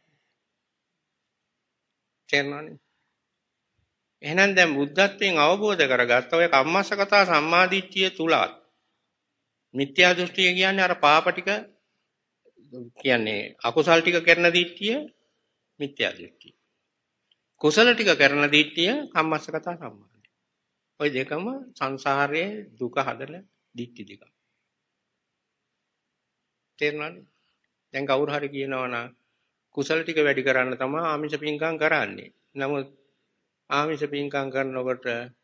තේරුණානේ? එහෙනම් දැන් බුද්ධත්වයෙන් අවබෝධ කරගත්ත ඔය කම්මස්සගත සම්මාදිට්ඨිය තුලත් මිත්‍යා දෘෂ්ටිය කියන්නේ අර පාප ටික කියන්නේ අකුසල් ටික කරන දිට්ඨිය මිත්‍යා දෘෂ්ටිය. කුසල ටික කරන දිට්ඨිය කම්මස්සගත සම්මාදිට්ඨිය. ওই දෙකම සංසාරයේ දුක හදන දිට්ඨි දෙක. තේරුණානේ? දැන් කවුරු හරි කියනවා නම් කුසල ටික වැඩි කරන්න තමයි ආමිෂ පින්කම් කරන්නේ. නමුත් ආමිෂ පින්කම් කරනකොට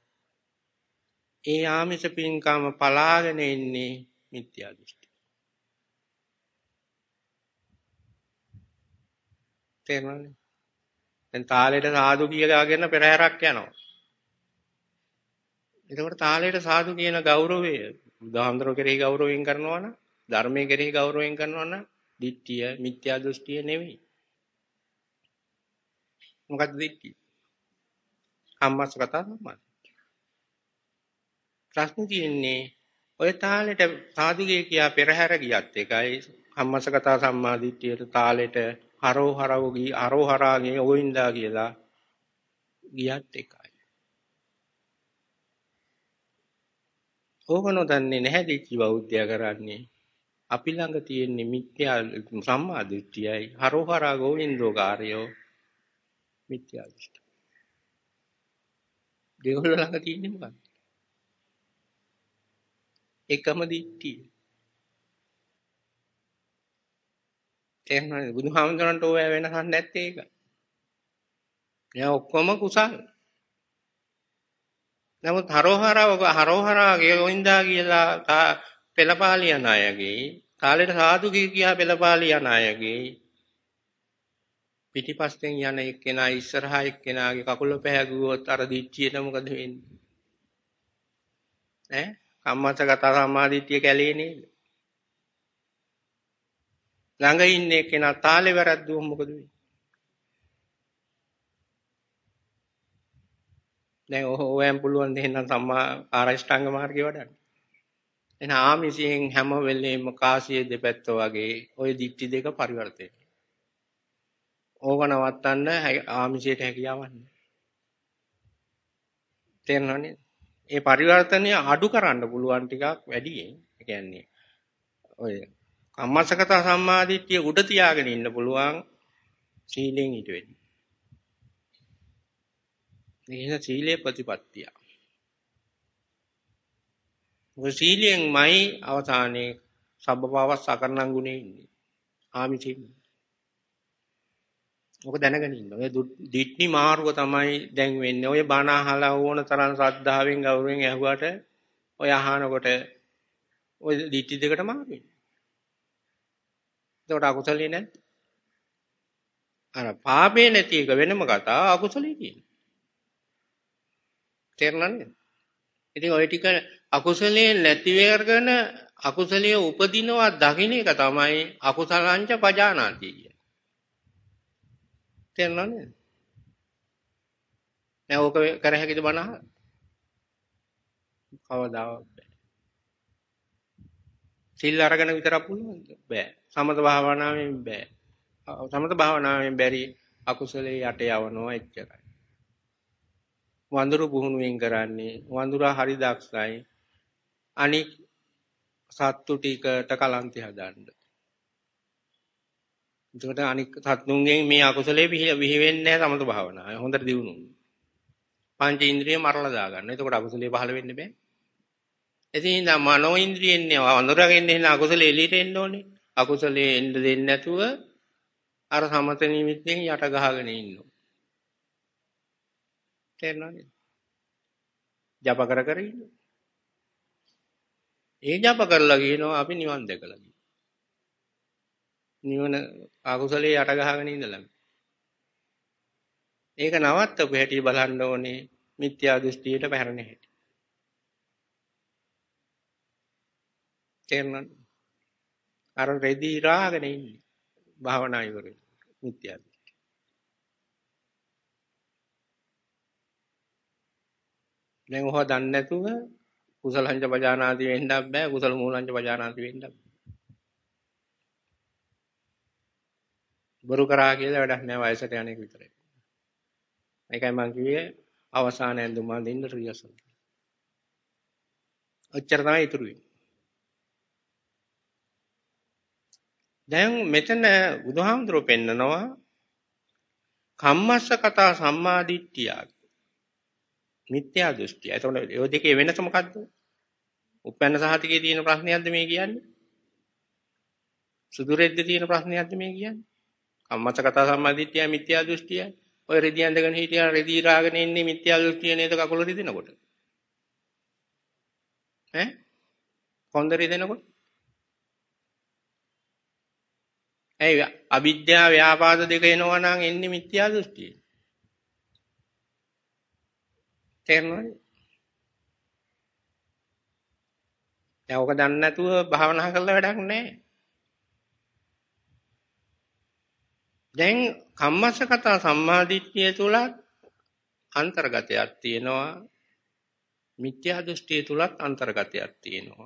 ඒ ආමිෂ පින්කම පලාගෙන ඉන්නේ මිත්‍යා දෘෂ්ටි. තේරුණානේ? දැන් තාලෙට සාදු කියලාගෙන පෙරහැරක් යනවා. එතකොට තාලෙට සාදු කියන ගෞරවය බුදුහාමුදුරුවෝ කෙරෙහි ගෞරවයෙන් කරනවා නම් ධර්මයේ කෙරෙහි ගෞරවයෙන් කරනවා නම් දිට්ඨිය මිත්‍යා දෘෂ්ටිය නෙවෙයි. මොකද්ද දිට්ඨිය? කම්මස්සගත සම්මාදිට්ඨිය. ප්‍රශ්නේ තියෙන්නේ ඔය තාලෙට සාදුගේ කියා පෙරහැර ගියත් එකයි කම්මස්සගත සම්මාදිට්ඨියට තාලෙට හරෝහරාගේ ඕවින්දා කියලා ගියත් එකයි. ඕක නොදන්නේ නැහැ දිට්ඨි බෞද්ධය කරන්නේ. අපි ළඟ තියෙන මිත්‍යා සම්මාදිට්ඨියයි හරෝහරා ගෝවින්දෝකාරයෝ මිත්‍යා දෘෂ්ටි. දෙගොල්ලෝ ළඟ තියෙන්නේ මොකක්ද? එකම දිට්ඨිය. තේරුණාද? බුදුහාමුදුරන්ට ඕවා වෙනසක් නැත්තේ ඒක. එයා ඔක්කොම කුසල්. නමුත් හරෝහරා ගෝවින්දා කියලා පෙළපාලියන අයගේ කාලේට සාදු කියා පෙළපාලියන අයගේ පිටිපස්සෙන් යන එක්කෙනා ඉස්සරහා එක්කෙනාගේ කකුල පැහැගුවොත් අර දිච්චියට මොකද වෙන්නේ? ඈ කම්මස්සගත සම්මාදිට්ඨිය කැලේ නේද? ළඟ ඉන්න එක්කෙනා තාලේ වැරද්දුවොත් මොකද වෙන්නේ? දැන් ඕවෑම් පුළුවන් දෙන්නම් සම්මා ආරෂ්ඨාංග මාර්ගේ වඩන්න. එන ආමිෂයෙන් හැම වෙලේම කාසිය දෙපැත්ත වගේ ওই දික්ටි දෙක පරිවර්තනය. ඕක නවත්තන්න ආමිෂයට හැකියාවක් නැහැ. තේරෙනවනේ? ඒ පරිවර්තනය අඩු කරන්න පුළුවන් ටිකක් වැඩියෙන්. ඒ කියන්නේ ඔය කම්මස්සගත සම්මාදිට්ඨිය උඩ තියාගෙන ඉන්න පුළුවන් සීලෙන් ඊට වෙන්නේ. මේක සීලේ ප්‍රතිපත්තිය. ඔය සීලෙන්මයි අවසානයේ සබ්බපාවස් සකරණං ගුණේ ඉන්නේ. ආමිෂයෙන්. ඔක දැනගෙන ඉන්න. ඔය දිට්ඨි මාරුව තමයි දැන් වෙන්නේ. ඔය බණ අහලා ඕන තරම් ශ්‍රද්ධාවෙන් ගෞරවයෙන් ඇහුවට ඔය අහනකොට ඔය දිට්ඨි දෙකට මාරු වෙනවා. ඒකට අකුසලේ නැද්ද? අර පාපේ නැති එක වෙනම කතාව අකුසලේ තියෙනවා. තේරුණානේ? ඉතින් ඔය ටික අකුසලේ නැති වෙරගෙන අකුසලයේ උපදිනවා දකින්න එක තමයි අකුසලංච පජානාති කියන්නේ. තේරුණානේ? දැන් ඕක කර හැකිද බණ අහලා? කවදාවත් බෑ. සිල් අරගෙන විතරක් පුළුවන්ද? බෑ. සමත භාවනාවෙන් බෑ. සමත භාවනාවෙන් බැරි අකුසලේ යට යවනවා එච්චරයි. වඳුරු පුහුණුවෙන් කරන්නේ වඳුරා හරි දක්ෂයි. අනික් සත්තු ටිකට කලන්තය හදන්න. එතකොට අනික් සත්තුන්ගෙන් මේ අකුසලේ විහි වෙන්නේ නැහැ සමත භාවනාව. හොඳට දියුණුවොත්. පංච ඉන්ද්‍රිය මරලා දාගන්න. එතකොට අකුසලේ පහළ වෙන්න බෑ. එතින් මනෝ ඉන්ද්‍රියෙන් වඳුරාගෙන් එන අකුසලේ එළියට එන්න ඕනේ. අකුසලේ එන්න දෙන්නේ නැතුව අර සමත නිමිත්තෙන් යට ගහගෙන ඉන්නවා. තේරෙනවද? ජප කර කර ඉන්නවා. ඒ ජප කරලා කියනවා අපි නිවන් දැකලා. නිවන අකුසලේ යට ගහගෙන ඉඳලා. ඒක නවත්තපු හැටි බලන්න ඕනේ මිත්‍යා දෘෂ්ටියට පැහැරෙන හැටි. තේරෙනවද? අර රෙදි රාගෙන ඉන්නේ. භාවනා ඉවරයි. මිත්‍යා දෘෂ්ටි. දැන් ඔහ දන්නේ නැතුව කුසලංච පජානාති වෙන්නත් බෑ කුසල මූලංච පජානාති වෙන්නත් බෑ. බොරු කරා කියලා වැඩක් නෑ වයසට යන්නේ විතරයි. ඒකයි මම කිව්වේ අවසාන ඇඳුම අඳින්න රියසල්. ඔච්චර තමයි ඉතුරු වෙන්නේ. දැන් මෙතන බුදුහාමුදුරුවෝ පෙන්නනවා කම්මස්සගත සම්මාදිට්ඨිය මිත්‍යා දෘෂ්ටිය. එතකොට ඒ දෙකේ වෙනස මොකද්ද? උපැන්න සහතිකේ තියෙන ප්‍රශ්නයක්ද මේ කියන්නේ? සුදු රෙද්දේ තියෙන ප්‍රශ්නයක්ද මේ කියන්නේ? කම්මස්සගත සම්මාදිට්ඨිය මිත්‍යා දෘෂ්ටිය. ඔය රෙදි ඇඳගෙන හිටියා රෙදි රාගෙන ඉන්නේ මිත්‍යා දෘෂ්ටිය නේද කකුල රිදෙනකොට? ඈ? කොන්ද රිදෙනකොට? ඇයි අවිද්‍යාව ව්‍යාපාද දෙක එනවා නම් එන්නේ මිත්‍යා දෘෂ්ටිය. තේරෙනවද? දැන් ඔක දන්නේ නැතුව භාවනා කරලා වැඩක් නැහැ. දැන් කම්මස්සගත සම්මාදිට්ඨිය තුලත් අන්තර්ගතයක් තියෙනවා. මිත්‍යා දෘෂ්ටිය තුලත් අන්තර්ගතයක් තියෙනවා.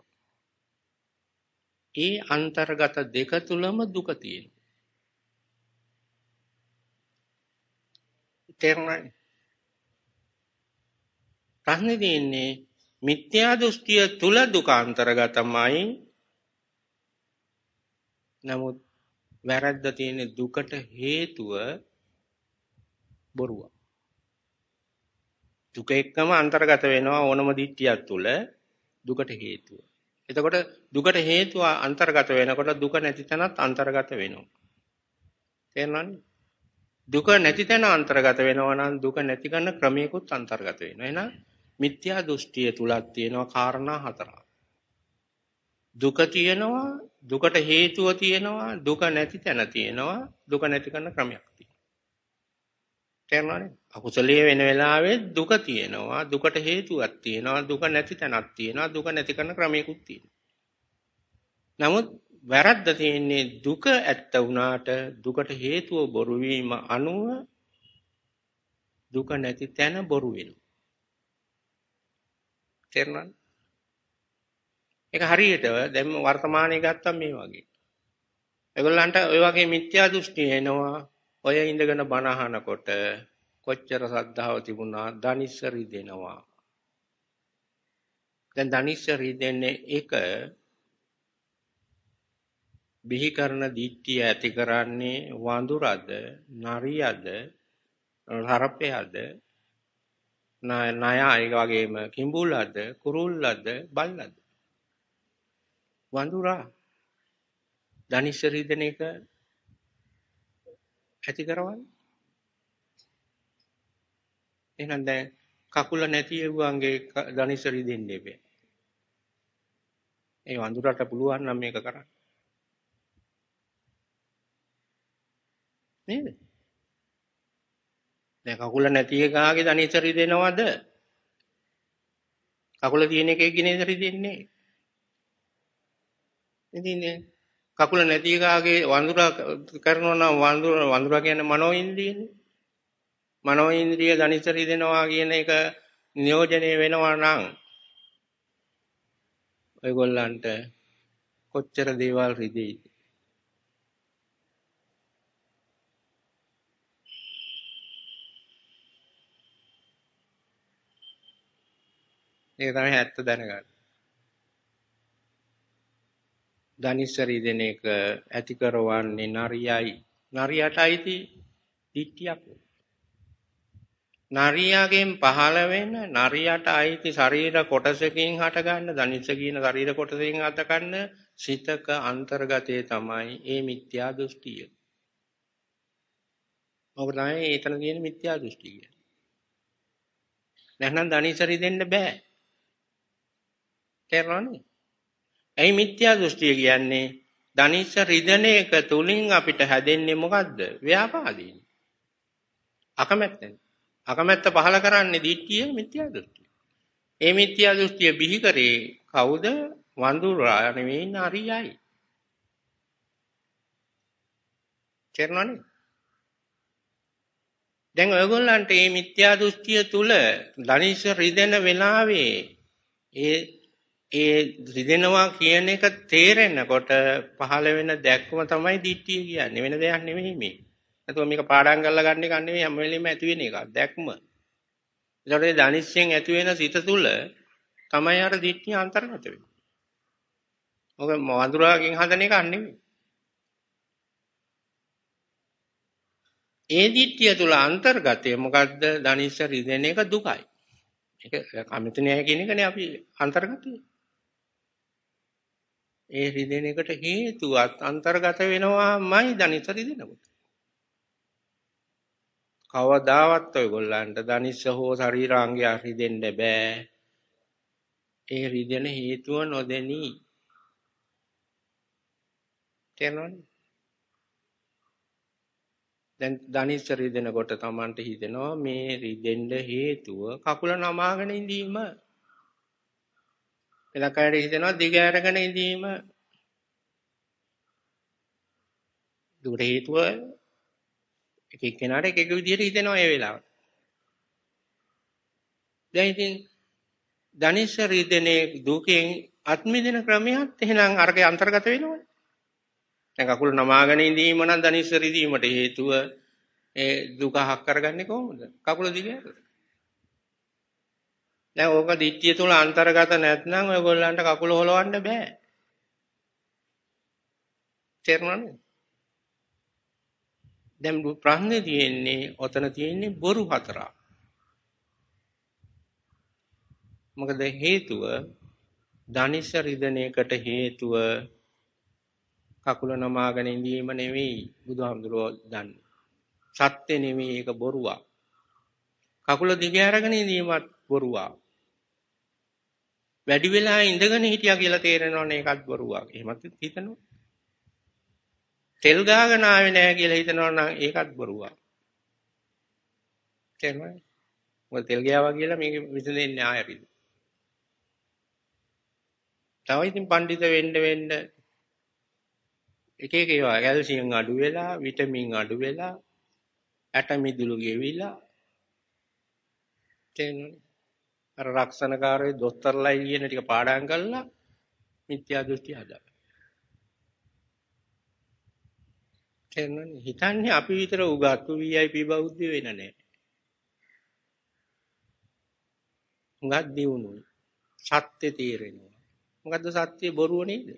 ඒ අන්තර්ගත දෙක තුලම දුක තියෙනවා. තේරුණාද? ප්‍රශ්නේ තියෙන්නේ මිත්‍යා දෘෂ්ටිය තුල දුක අන්තර්ගතමයි. නමුත් වැරද්ද තියෙන්නේ දුකට හේතුව බොරුව. දුක එක්කම අන්තර්ගත වෙනවා ඕනම දිට්ඨියක් තුල දුකට හේතුව. එතකොට දුකට හේතුව අන්තර්ගත වෙනකොට දුක නැති තැනත් අන්තර්ගත වෙනවා. තේරුණානේ? දුක නැති තැන අන්තර්ගත වෙනවා නම් දුක නැති කරන ක්‍රමයකුත් අන්තර්ගත වෙනවා. එහෙනම් මිත්‍යා දෘෂ්ටිය තුලක් තියෙනවා කාරණා හතරක්. දුක තියෙනවා, දුකට හේතුව තියෙනවා, දුක නැති තැන තියෙනවා, දුක නැති කරන ක්‍රමයක් තියෙනවා. තේරුණානේ? අකුසලයේ වෙන වෙලාවෙත් දුක තියෙනවා, දුකට හේතුවක් තියෙනවා, දුක නැති තැනක් තියෙනවා, දුක නැති කරන ක්‍රමයකුත් තියෙනවා. නමුත් වැරද්ද තියෙන්නේ දුක ඇත්ත වුණාට දුකට හේතුව බොරු වීම අනුව දුක නැති තැන බොරු වෙනවා. තේරුණාද? ඒක හරියට දැන් වර්තමානයේ ගත්තම මේ වගේ. ඒගොල්ලන්ට ඔය වගේ මිත්‍යා දෘෂ්ටි එනවා. ඔය ඉඳගෙන බණ අහනකොට කොච්චර ශ්‍රද්ධාව තිබුණා ධනිස්ස රිදෙනවා. දැන් ධනිස්ස රිදෙන්නේ එක බිහි කරන දිට්ඨිය ඇති කරන්නේ වඳුරද, නරියද, හරපයද, ණය ඒ වගේම කිඹුලද, කුරුල්ලද, බල්ලද. වඳුරා ධනිස්ස රිදෙන එක ඇති කරවන්නේ. එහෙනම් දැන් කකුල නැති එවුවන්ගේ ධනිස්ස රිදෙන්නේ බෑ. ඒ වඳුරට පුළුවන් නම් මේක කරන්න. නේද? දැන් කකුල නැති එකාගේ ධනිස්ස රිදෙනවද? කකුල තියෙන එකේ ගිනේද රිදෙන්නේ? ඉතින් කකුල නැති එකාගේ වඳුරා කරනවා නම් වඳුරා කියන්නේ මනෝඉන්ද්‍රියනේ. මනෝඉන්ද්‍රිය ධනිස්ස රිදෙනවා කියන එක නියෝජනය වෙනවා නම් ඔයගොල්ලන්ට කොච්චර දේවල් රිදෙයිද? ඒක තමයි ඇත්ත දැනගන්න. ධනිස්ස රිදෙන එක ඇති කරවන්නේ නරියයි. නරියට අයිති දිට්ඨියක්. නරියාගෙන් පහළ වෙන නරියට අයිති ශරීර කොටසකින් හටගන්න ධනිස්ස කියන ශරීර කොටසකින් හටගන්න සිතක අන්තර්ගතයේ තමයි මේ මිත්‍යා දෘෂ්ටිය. ඔබ තමයි එතන තියෙන මිත්‍යා දෘෂ්ටිය කියන්නේ. නැත්නම් ධනිස්ස රිදෙන්න බෑ. තේරුණානේ? ඇයි මිත්‍යා දෘෂ්ටිය කියන්නේ? ධනිස්ස රිදෙන එක තුලින් අපිට හැදෙන්නේ මොකද්ද? ව්‍යාපාදීන. අකමැත්තෙන්. අකමැත්ත පහල කරන්නේ දිට්ඨිය මිත්‍යා දෘෂ්ටිය. ඒ මිත්‍යා දෘෂ්ටිය බිහි කරේ කවුද? වඳුරා නෙවෙයි නරියයි. තේරුණානේ? දැන් ඔයගොල්ලන්ට මේ මිත්‍යා දෘෂ්ටිය තුල ධනිස්ස රිදෙන වෙලාවේ ඒ රිදෙනවා කියන එක තේරෙනකොට පහළ වෙන දැක්ම තමයි දිට්ඨිය කියන්නේ. වෙන දෙයක් නෙමෙයි මේ. නැතුව මේක පාඩම් කරලා ගන්න එක නෙමෙයි හැම වෙලෙම ඇති වෙන එක. දැක්ම. ඒකට ඒ ධනිස්සෙන් ඇති වෙන සිත තුල තමයි අර දිට්ඨිය අන්තර්ගත වෙන්නේ. ඔක වඳුරාගෙන් හදන එකක් නෙමෙයි. ඒ දිට්ඨිය තුල අන්තර්ගතය මොකද්ද? ධනිස්ස රිදෙන එක දුකයි. ඒක කමිත නෑ කියන එකනේ අපි අන්තර්ගතය. ඒ රිදෙන එකට හේතුවත් අන්තර්ගත වෙනවාමයි ධනිස්ස රිදෙනකොට. කවදාවත් ඔයගොල්ලන්ට ධනිස්ස හෝ ශරීරාංගය රිදෙන්න බෑ. ඒ රිදෙන හේතුව නොදෙනි. තේරෙනවද? දැන් ධනිස්ස රිදෙනකොට Tamanට හිතෙනවා මේ රිදෙන්න හේතුව කකුල නමාගෙන ඉඳීම. එලකයට හිතෙනවා දිග ඇරගෙන ඉඳීම. දුකට හේතුව එක එක්කෙනාට එක එක විදිහට හිතෙනවා ඒ වෙලාවට. දැන් ඉතින් ධනිස්ස රිදෙනේ දුකෙන් අත්මිදින ක්‍රමයක් එහෙනම් අරගේ අන්තර්ගත වෙනවනේ. දැන් කකුල නමාගෙන ඉඳීම නම් ධනිස්ස රිදීමට හේතුව ඒ දුක හක් කරගන්නේ කොහොමද? කකුල දිගට. දැන් ඕක දිට්ඨිය තුල අන්තර්ගත නැත්නම් ඔයගොල්ලන්ට කකුල හොලවන්න බෑ. තේරුණානේ? දැන් ප්‍රශ්නේ තියෙන්නේ ඔතන තියෙන්නේ බොරු හතරක්. මොකද හේතුව ධනිස්ස රිදෙනේකට හේතුව කකුල නමාගෙන ඉඳීම නෙවෙයි බුදුහාමුදුරුවෝ දන්නේ. සත්‍ය නෙවෙයි ඒක බොරුවක්. කකුල දිග අරගෙන ඉඳීමත් බොරුවක්. වැඩි වෙලා ඉඳගෙන හිටියා කියලා තේරෙනවනේ ඒකත් බොරුවක්. එහෙමත් හිතනවා. තෙල් ගාගෙන ආවේ නැහැ කියලා හිතනවා නම් ඒකත් බොරුවක්. තේරුණාද? මොකද තෙල් ගෑවා කියලා මේක විසඳෙන්නේ ආයෙ අපිට. තව ඉතින් පඬිත වෙන්න එක එක ඒවා කැල්සියම් අඩු වෙලා, විටමින් අඩු වෙලා, ඇටමිදුළු ගෙවිලා තේරුණාද? අර රක්ෂණකාරයේ දොස්තරලයි කියන ටික පාඩම් කරලා මිත්‍යා දෘෂ්ටි හදා. තේරුණාද? හිතන්නේ අපි විතර උගත්තු VIP බෞද්ධ වෙන්න නෑ. උගත් දියුණුයි. සත්‍ය තේරෙනවා. මොකද්ද සත්‍ය බොරුව නේද?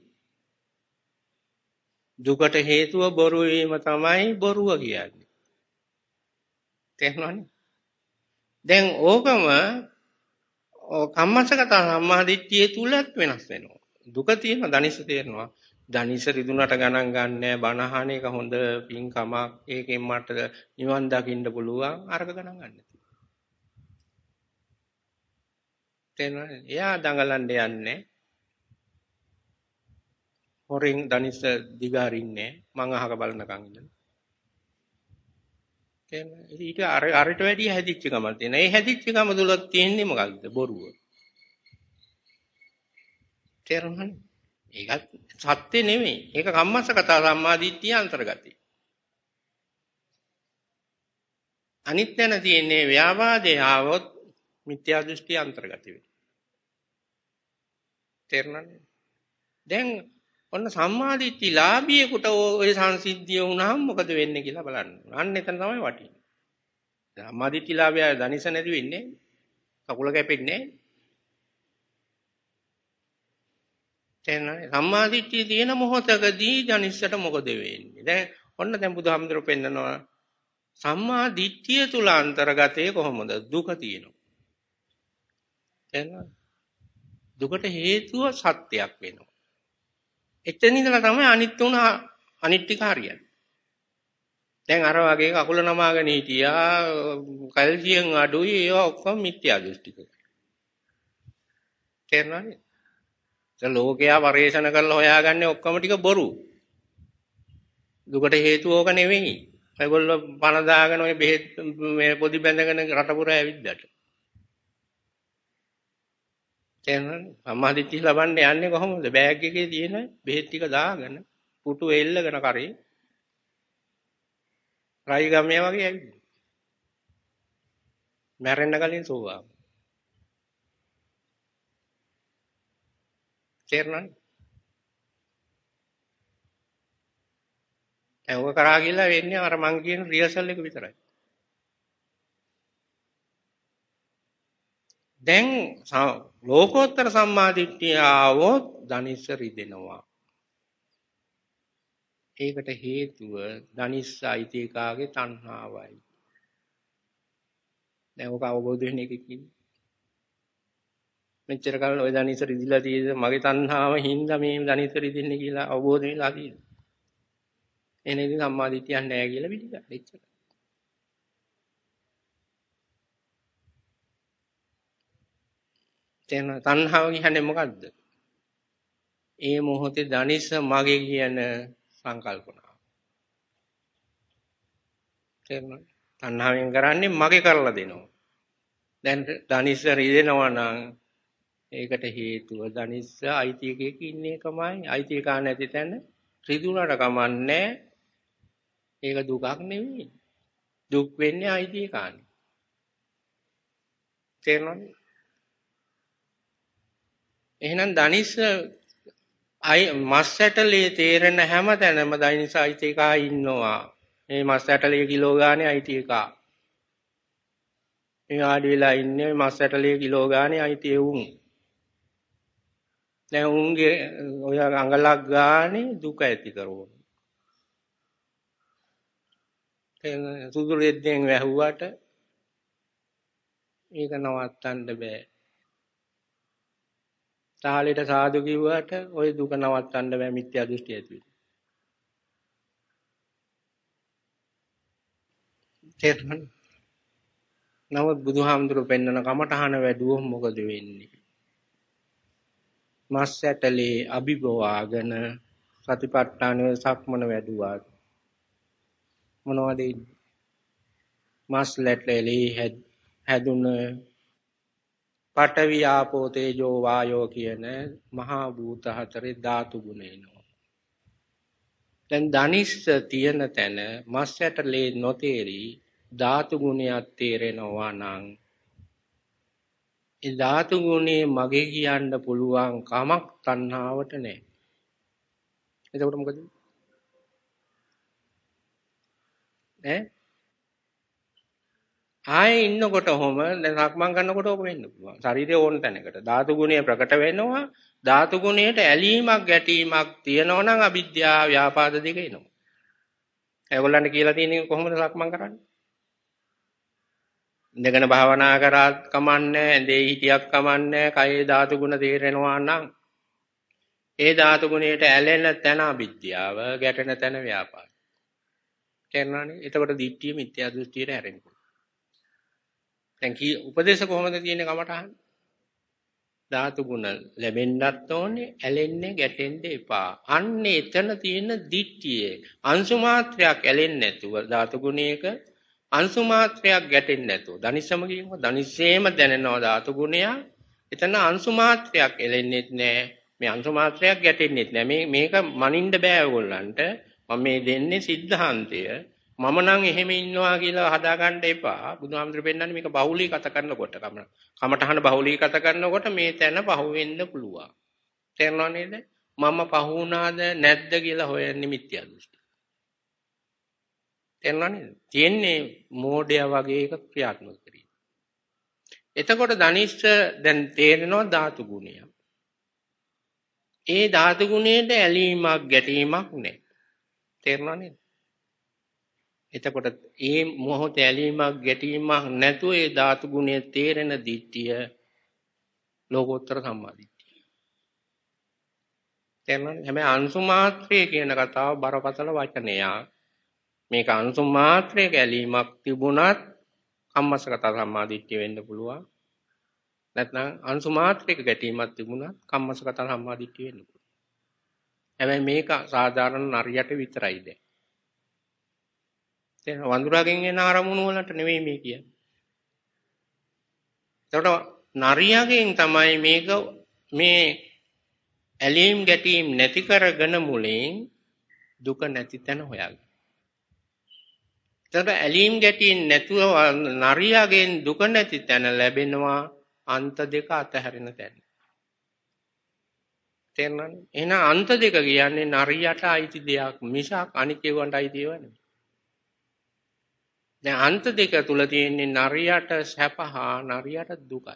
දුකට හේතුව බොරු වීම තමයි බොරුව කියන්නේ. තේරුණානේ? දැන් ඕකම කම්මස්සගත සම්මාදිට්ඨිය තුලත් වෙනස් වෙනවා. දුක තියෙන ධනිස තේරෙනවා. ධනිස රිදුනට ගණන් ගන්නෑ බණහන එක හොඳ පින්කමක්. ඒකෙන් මට නිවන් දකින්න පුළුවන්. අරක ගණන් ගන්න. තේරෙනවද? එයා දඟලන්න යන්නේ. හොරෙන් ධනිස දිගාරින්නේ මං අහක බලනකම් ඉන්න. තේරෙනවද? ඊට අරට වැඩිය හැදිච්ච කමක් තියෙනවා. ඒ හැදිච්ච කම තුල තියෙන්නේ මොකක්ද? බොරුව. තේරුණානේ? ඒකත් සත්‍ය නෙමෙයි. ඒක කම්මස්සගත සම්මාදිට්ඨිය අන්තර්ගතයි. අනිත් තැන තියෙන්නේ ව්‍යාපාදේ ආවොත් මිත්‍යා දෘෂ්ටි අන්තර්ගත වෙනවා. තේරුණානේ? දැන් ඔන්න සම්මාදිට්ඨි ලාභියෙකුට ওই සංසිද්ධිය වුණාම මොකද වෙන්නේ කියලා බලන්න. අන්න එතන තමයි වටින්නේ. සම්මාදිට්ඨි ලාභය ධනිස නැති වෙන්නේ. කකුල කැපෙන්නේ නැහැ. තේරෙනවද? සම්මාදිට්ඨිය තියෙන මොහොතකදී ධනිස්සට මොකද වෙන්නේ? දැන් ඔන්න දැන් බුදුහාමුදුරුවෝ පෙන්නනවා සම්මාදිට්ඨිය තුල අන්තර්ගතයේ කොහොමද? දුක තියෙනවා. තේරෙනවද? දුකට හේතුව සත්‍යයක් වෙනවා. එතන ඉඳලා තමයි අනිත් ටික හරියන්නේ. දැන් අර වගේ කකුල නමාගෙන හිටියා කැල්සියම් අඩුයි ඒවා ඔක්කොම මිත්‍යා දෘෂ්ටික. තේරෙනවද? දැන් ලෝකයා පරිශන කරලා හොයාගන්නේ ඔක්කොම ටික බොරු. දුකට හේතුව ඕක නෙවෙයි. ඒගොල්ලෝ පණ දාගෙන ඔය බෙහෙත් මේ පොඩි බැඳගෙන රට පුරා ඇවිද්දාට. තේරෙනවද? සම්මාදිට්ඨිය ලබන්න යන්නේ කොහොමද? බෑග් එකේ තියෙන බෙහෙත් ටික දාගෙන පුටු එල්ලගෙන කරේ රයි ගමේ වගේ ඇවිත්. මැරෙන්න කලින් සෝවා. තේරෙනවද? ඒක කරා කියලා වෙන්නේ අර මං කියන රියසල් එක විතරයි. දැන් ලෝකෝත්තර සම්මාදිට්ඨිය ආවොත් ධනිස්ස රිදෙනවා. ඒකට හේතුව ධනිස්ස අයිතිකාගේ තණ්හාවයි. දැන් ඔක අවබෝධ වෙන එක කිව්වේ. මෙච්චර කල් ඔය ධනිස්ස රිදිලා තියෙද මගේ තණ්හාව හින්දා මේ ධනිස්ස රිදින්නේ කියලා අවබෝධ වෙලා තියෙනවා. එනේ ඉතින් සම්මාදිට්ඨියක් නැහැ කියලා පිළිගන්න. එච්චර. දැන් තණ්හාව කියන්නේ මොකද්ද? ඒ මොහොතේ ධනිස්ස මගේ කියන සංකල්පනාව. තේරුණාද? තණ්හාවෙන් කරන්නේ මගේ කරලා දෙනවා. දැන් ධනිස්ස රිදෙනවා නම් ඒකට හේතුව ධනිස්ස අයිතියකක ඉන්නේ එකමයි. අයිතියකා නැති තැන රිදුනට කමන්නේ. ඒක දුකක් නෙවෙයි. දුක් වෙන්නේ අයිති කාණි. තේරෙනවද? එහෙනම් ධනිස්ස මස් ඇටලේ තේරෙන හැම තැනම ධනිස්ස අයිති එකා ඉන්නවා. මේ මස් ඇටලේ කිලෝ ගානේ අයිති එකා. මේ ආඩි වෙලා ඉන්නේ මස් ඇටලේ කිලෝ ගානේ අයිති එවුන්. දැන් උන්ගේ ඔය අඟලක් ගානේ දුක ඇති කරවන. සුදු රෙද්දෙන් වැහුවට ඒක නවත්තන්න බෑ. තාලෙට සාදු කිව්වට ওই දුක නවත්තන්න බෑ මිත්‍යා දෘෂ්ටි ඇති වෙන. තේරුණාද? නමුත් බුදුහාමුදුරුවෝ පෙන්වන කමඨහන වැඩුවොත් මොකද වෙන්නේ? මස් ඇටලේ අභිභවාගෙන සතිපට්ඨානයේ සක්මන වැඩුවා. මොනවද මස් ඇටලේ හැදුන පඨවි ආපෝ තේජෝ වායෝ කියන මහා භූත හතරේ ධාතු ගුණ එනවා. දැන් ධනිස්ස තියෙන තැන මස් ඇටලේ නොතේරි ධාතු ගුණයක් තේරෙනවා නම් ඒ ධාතු ගුණේ මගේ කියන්න පුළුවන් කමක් තණ්හාවට නැහැ. එතකොට මොකද? ආයේ ඉන්නකොට ඔහොම දැන් සක්මන් කරනකොට ඔක වෙන්න පුළුවන්. ශරීරයේ ඕන තැනකට ධාතු ගුණය ප්‍රකට වෙනවා. ධාතු ගුණයට ඇලීමක් ගැටීමක් තියෙනවා නම් අවිද්‍යාව ව්‍යාපාද දෙක එනවා. ඒගොල්ලන්ට කියලා තියෙන්නේ කොහොමද සක්මන් කරන්නේ? ඉඳගෙන භාවනා කරාත් කමන්නේ, ඇඳේ හිටියක් කමන්නේ, කයේ ධාතු ගුණ තේරෙනවා නම් ඒ ධාතු ගුණයට ඇලෙන තැන අවිද්‍යාව, ගැටෙන තැන ව්‍යාපාද. තේරුණානේ? එතකොට දිට්ඨිය මිත්‍යා දෘෂ්ටියට හැරෙනවා. දැන් කී උපදේශ කොහොමද තියෙන්නේ කමටහන්? ධාතු ගුණ ලැබෙන්නත් ඕනේ, ඇලෙන්නේ ගැටෙන්න එපා. අන්න එතන තියෙන දිට්ඨියේ අංශු මාත්‍රයක් ඇලෙන්නේ නැතුව ධාතු ගුණයක අංශු මාත්‍රයක් ගැටෙන්නේ නැතුව ධනිසම කියමු ධනිසේම දැනෙනවා ධාතු ගුණය. එතන අංශු මාත්‍රයක් ඇලෙන්නේත් නැහැ. මේ අංශු මාත්‍රයක් ගැටෙන්නේත් නැහැ. මේක මනින්න බෑ ඔයගොල්ලන්ට. මම මේ දෙන්නේ સિદ્ધාන්තය. මම නම් එහෙම ඉන්නවා කියලා හදාගන්න එපා. බුදුහාමුදුරු පෙන්නන්නේ මේක බහුලීගත කරනකොට කමඨහන බහුලීගත කරනකොට මේ තැන පහු වෙන්න පුළුවන්. තේරෙනව නේද? මම පහු වුණාද නැද්ද කියලා හොයන්නේ මිත්‍යා දෘෂ්ටි. තේරෙනව නේද? තියෙන්නේ මෝඩයා වගේ එක ක්‍රියාත්මක කිරීම. එතකොට ධනිෂ්ඨ දැන් තේරෙනවා ධාතු ගුණය. ඒ ධාතු ගුණයට ඇලීමක් ගැටීමක් නැහැ. තේරෙනව නේද? එතකොට ඒ මොහොතේ ඇලීමක් ගැටීමක් නැතුව ඒ ධාතු ගුණය තේරෙන දිට්ඨිය ලෝකෝත්තර සම්මාදිට්ඨිය. තේරෙනවද? හැබැයි අංශු මාත්‍රය කියන කතාව බරපතල වචනයක්. මේක අංශු මාත්‍රයක ඇලීමක් තිබුණත් කම්මස්සගත සම්මාදිට්ඨිය වෙන්න පුළුවන්. නැත්නම් අංශු මාත්‍රයක ගැටීමක් තිබුණත් කම්මස්සගත සම්මාදිට්ඨිය වෙන්න පුළුවන්. හැබැයි මේක සාධාරණ නරියට විතරයි දැන්. වඳුරාගෙන් එන අරමුණු වලට නෙවෙයි මේ කියන්නේ. ඒකට නරියාගෙන් තමයි මේක මේ ඇලීම් ගැටීම් නැති කරගෙන මුලින් දුක නැති තැන හොයාගන්න. ඒකට ඇලීම් ගැටීම් නැතුව නරියාගෙන් දුක නැති තැන ලැබෙනවා අන්ත දෙක අතහැරෙන තැන. තේරුණාද? එහෙනම් අන්ත දෙක කියන්නේ නරියට අයිති දෙයක් මිසක් අනිත් ඒවාට අයිති ඒවා නෙවෙයි. දැන් අන්ත දෙක තුල තියෙන්නේ නරියට සැප හා නරියට දුකයි.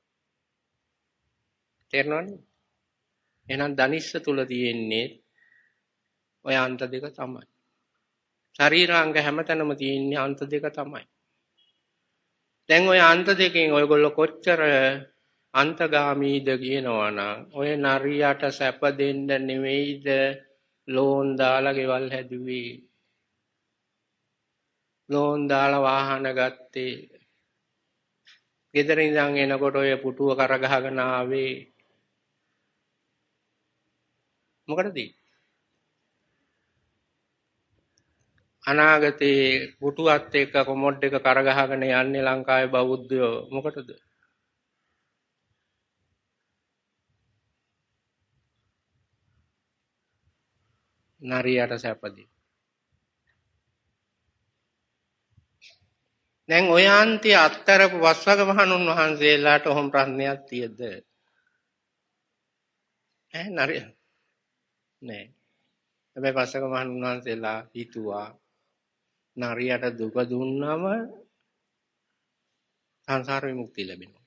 තේරෙනවද? එහෙනම් ධනිස්ස තුල තියෙන්නේ ඔය අන්ත දෙක තමයි. ශරීරාංග හැමතැනම තියෙන්නේ අන්ත දෙක තමයි. දැන් ඔය අන්ත දෙකෙන් ඔයගොල්ලෝ කොච්චර අන්තගාමීද කියනවනම් ඔය නරියට සැප දෙන්න නෙවෙයිද ලෝන් දාලා ගෙවල් හැදුවේ. ලෝන් දාලා වාහන ගත්තේ. ගෙදර ඉඳන් එනකොට ඔය පුටුව කරගහගෙන ආවේ. මොකටද? අනාගතේ පුටුවත් එක්ක කොමොඩ් එක කරගහගෙන යන්නේ ලංකාවේ බෞද්ධයෝ මොකටද? නරියට සැපදී. දැන් ඔය අන්තිය අත්තරපු වස්වග මහණුන් වහන්සේලාට ඔහොම ප්‍රශ්නයක් තියෙද? නරි නෑ. හැබැයි වස්වග මහණුන් වහන්සේලා හිතුවා නරියට දුක දුන්නම සංසාර විමුක්තිය ලැබෙනවා.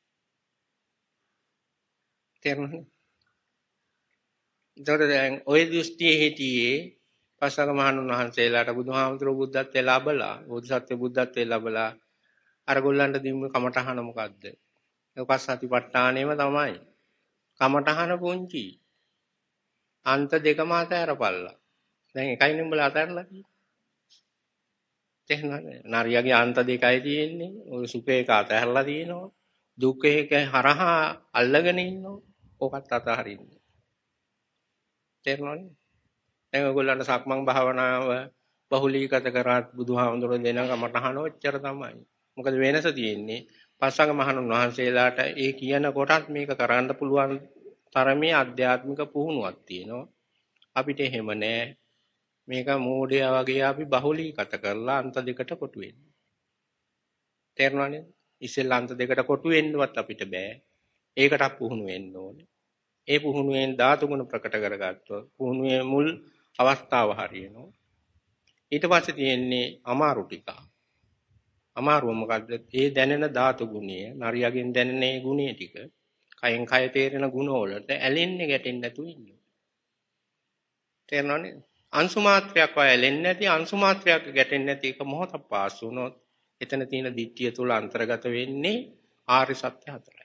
තේරුණාද? ඒතකොට දැන් ওই දෘෂ්ටියේ හිටියේ පස්වග මහණුන් වහන්සේලාට බුදුහාමුදුරුවෝ බුද්ධත්වයේ ලැබලා, බෝධිසත්ව බුද්ධත්වයේ ලැබලා අර ගොල්ලන්ට දීමු කමටහන මොකද්ද? ඒක සතිපට්ඨානෙම තමයි. කමටහන පුංචි. අන්ත දෙකම අතහැරපල්ලා. දැන් එකයි නුඹලා අතහැරලා තියෙන්නේ. තේරුණාද? නරියගේ අන්ත දෙකයි තියෙන්නේ. ඔය සුඛ එක අතහැරලා තියෙනවා. දුක් එක හරහා අල්ලගෙන ඉන්නවා. ඕකත් අතහරින්න. තේරුණාද? දැන් ඔයගොල්ලන්ට සක්මන් භාවනාව බහුලීගත කරාත් බුදුහාමුදුරුවෝ දෙන කමටහන ඔච්චර තමයි. මොකද වෙනස තියෙන්නේ පස්වග මහණුන් වහන්සේලාට ඒ කියන කොටත් මේක කරන්න පුළුවන් තරමේ ආධ්‍යාත්මික පුහුණුවක් තියෙනවා. අපිට එහෙම නෑ. මේක මෝඩයා වගේ අපි බහුලීගත කරලා අන්ත දෙකට කොටු වෙන්නේ. තේරුණානේ? ඉස්සෙල්ලා අන්ත දෙකට කොටු වෙන්නවත් අපිට බෑ. ඒකට පුහුණු වෙන්න ඕනේ. ඒ පුහුණුවෙන් ධාතු ගුණ ප්‍රකට කරගත්තොත් පුහුණුවේ මුල් අවස්ථාව හරියනවා. ඊට පස්සේ තියෙන්නේ අමාරු ටික. අමාරුව මොකද්ද? ඒ දැනෙන ධාතු ගුණය, නරියගෙන් දැනෙන ඒ ගුණය ටික, කයෙන් කය තේරෙන ගුණ වලට ඇලෙන්නේ ගැටෙන්නේ නැතුව ඉන්න. තේරෙනවනේ? අංශු මාත්‍රයක් වය ඇලෙන්නේ නැති, අංශු මාත්‍රයක් ගැටෙන්නේ නැති එක මොහොතක් පාස් වුණොත් එතන තියෙන දිට්ඨිය තුල අන්තර්ගත වෙන්නේ ආර්ය සත්‍ය හතරයි.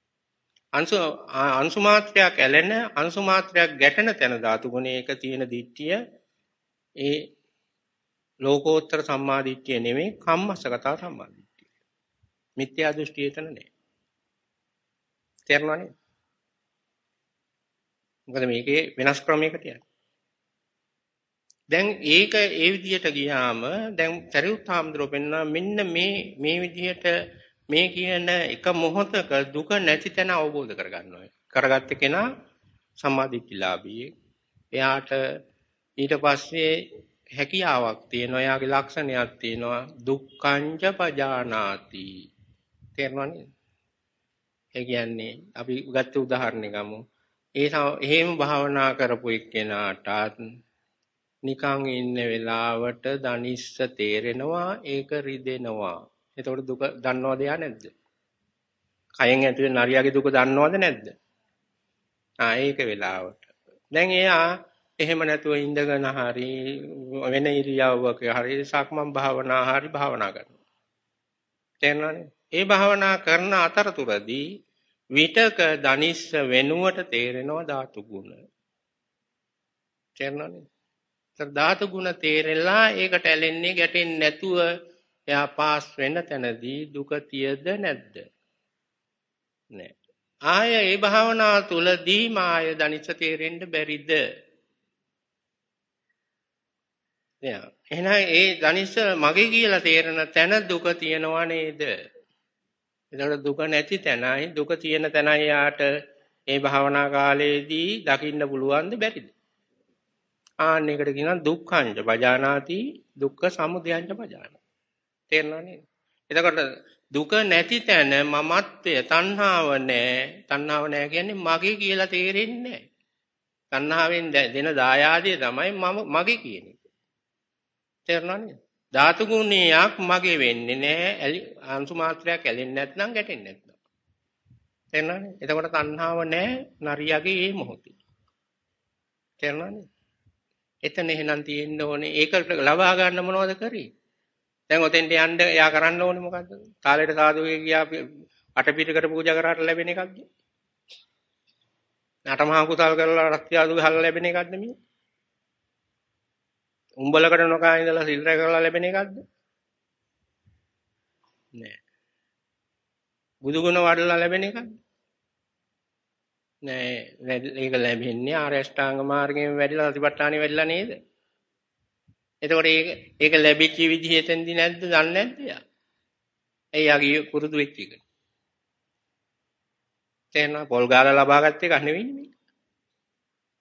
අංශු මාත්‍රයක් ඇලෙන, අංශු මාත්‍රයක් ගැටෙන තැන ධාතු ගුණයක තියෙන දිට්ඨිය ඒ ලෝකෝත්තර සම්මාදිට්ඨිය නෙමෙයි කම්මස්සගත සම්මාදිට්ඨිය. මිත්‍යා දෘෂ්ටිය එතන නෑ. තේරුණානේ? මොකද මේකේ වෙනස් ක්‍රමයකට යන්නේ. දැන් ඒක ඒ විදිහට ගියාම දැන් සරියුත් හාමුදුරුවෝ පෙන්නා මෙන්න මේ විදිහට මේ කියන එක මොහොතක දුක නැති තැන අවබෝධ කරගන්නවා. කරගත්ත කෙනා සම්මාදිට්ඨිලාභී. එයාට ඊට පස්සේ හැකියාවක් තියෙනවා. එයාගේ ලක්ෂණයක් තියෙනවා. දුක්ඛංච පජානාති. තේරුණානේ? ඒ කියන්නේ අපි ගත්ත උදාහරණයක් ගමු. එහෙම භාවනා කරපු එක්කෙනාට නිකන් ඉන්න වෙලාවට දනිස්ස තේරෙනවා ඒක රිදෙනවා. එතකොට දුක දන්නවද යා නැද්ද? කයෙන් ඇතුලේ නරියාගේ දුක දන්නවද නැද්ද? ඒක වෙලාවට. දැන් එයා එහෙම නැතුව ඉඳගෙන හරි වෙන ඉරියව්වක හරි සක්මන් භාවනා හරි භාවනා කරනවා. තේරෙනවනේ? ඒ භාවනා කරන අතරතුරදී විතක දනිස්ස වෙනුවට තේරෙනවා ධාතු ගුණ. තේරෙනවනේ? ධාතු ගුණ තේරෙලා ඒකට ඇලෙන්නේ ගැටෙන්නේ නැතුව එයා පාස් වෙන තැනදී දුක තියද නැද්ද? නෑ. ආය ඒ භාවනාව තුලදී මාය දනිස තේරෙන්න බැරිද? එහෙනම් ඒ දනිස මගේ කියලා තේරෙන තැන දුක තියනවා නේද? එතකොට දුක නැති තැනයි දුක තියෙන තැනයි යාට ඒ භාවනා කාලයේදී දකින්න පුළුවන්ද බැරිද? ආන්න එකට කියනවා දුක්ඛංච පජානාති දුක්ඛ සමුදයංච පජානාති. තේරෙනව නේද? එතකොට දුක නැති තැන මමත්වය තණ්හාව නැහැ. තණ්හාව නැහැ කියන්නේ මගේ කියලා තේරෙන්නේ නැහැ. තණ්හාවෙන් දෙන දායාදය තමයි මගේ කියන එක. තේරෙනව නේද? ධාතු ගුණයක් මගේ වෙන්නේ නැහැ. අංශු මාත්‍රයක් ඇලෙන්නේ නැත්නම් ගැටෙන්නේ නැත්නම්. තේරෙනවනේ? එතකොට තණ්හාව නැහැ නරියගේ මේ මොහොතේ. තේරෙනවනේ? එතන එහෙනම් තියෙන්න ඕනේ ඒකට ලබා ගන්න මොනවද කරේ? දැන් ඔතෙන්ට යන්න එයා කරන්න ඕනේ මොකද්ද? තාලෙට සාදුවේ ගියා අටපිරිකට පූජා කරාට ලැබෙන එකක්ද? නටමහා කුසල් කරලා රත්යාදු ගහලා ලැබෙන එකක්ද මේ? උඹලකට නොකා ඉඳලා සිල් රැකලා ලැබෙන එකක්ද? නෑ. බුදු ගුණ වඩලා ලැබෙන එකක්ද? නෑ. ඒක ලැබෙන්නේ ආර්ය අෂ්ටාංග මාර්ගයෙන් වැඩිලා සතිපට්ඨානෙ වැඩිලා නේද? එතකොට ඒක ලැබිච්ච විදිහ එතෙන්දි නැද්ද? දන්නේ නැද්ද යා? එයාගේ පුරුදු වෙච්ච එක. තේරෙනවද? පොල් ගාලා ලබාගත්ත එකක් නෙවෙයි මේ.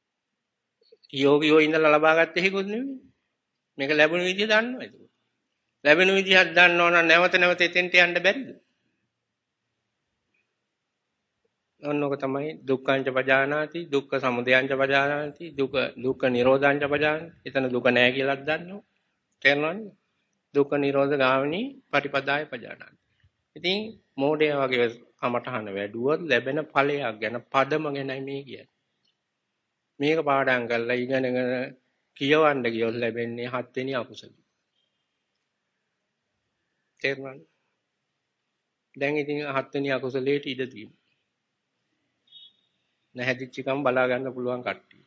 යෝගියෝ ඉඳලා ලබාගත්ත එකකුත් නෙවෙයි. මේක ලැබුණ විදිහ දන්නවා ඒක. ලැබෙන විදිහක් දන්නව නම් නැවත නැවත එතෙන්ට යන්න බැරිද? ඔන්නෝක තමයි දුක්ඛංච පජානාති, දුක්ඛ සමුදයංච පජානාති, දුක්ඛ නිරෝධංච පජානාති. එතන දුක නැහැ කියලාත් දන්නවා. තේරෙනවද? දුක්ඛ නිරෝධ ගාමිනී පටිපදාය පජානාති. ඉතින් මෝඩය වගේ කමටහන වැඩුවොත් ලැබෙන ඵලයක් ගැන පදම ගැනයි මේ කියන්නේ. මේක පාඩම් කරලා ඉගෙනගෙන කියවන්න ගියොත් ලැබෙන්නේ 7 වෙනි අකුසල. තේරුණාද? දැන් ඉතින් 7 වෙනි අකුසලයට ඉඩ තියෙනවා. නැහැදිච්චකම් බලා ගන්න පුළුවන් කට්ටිය.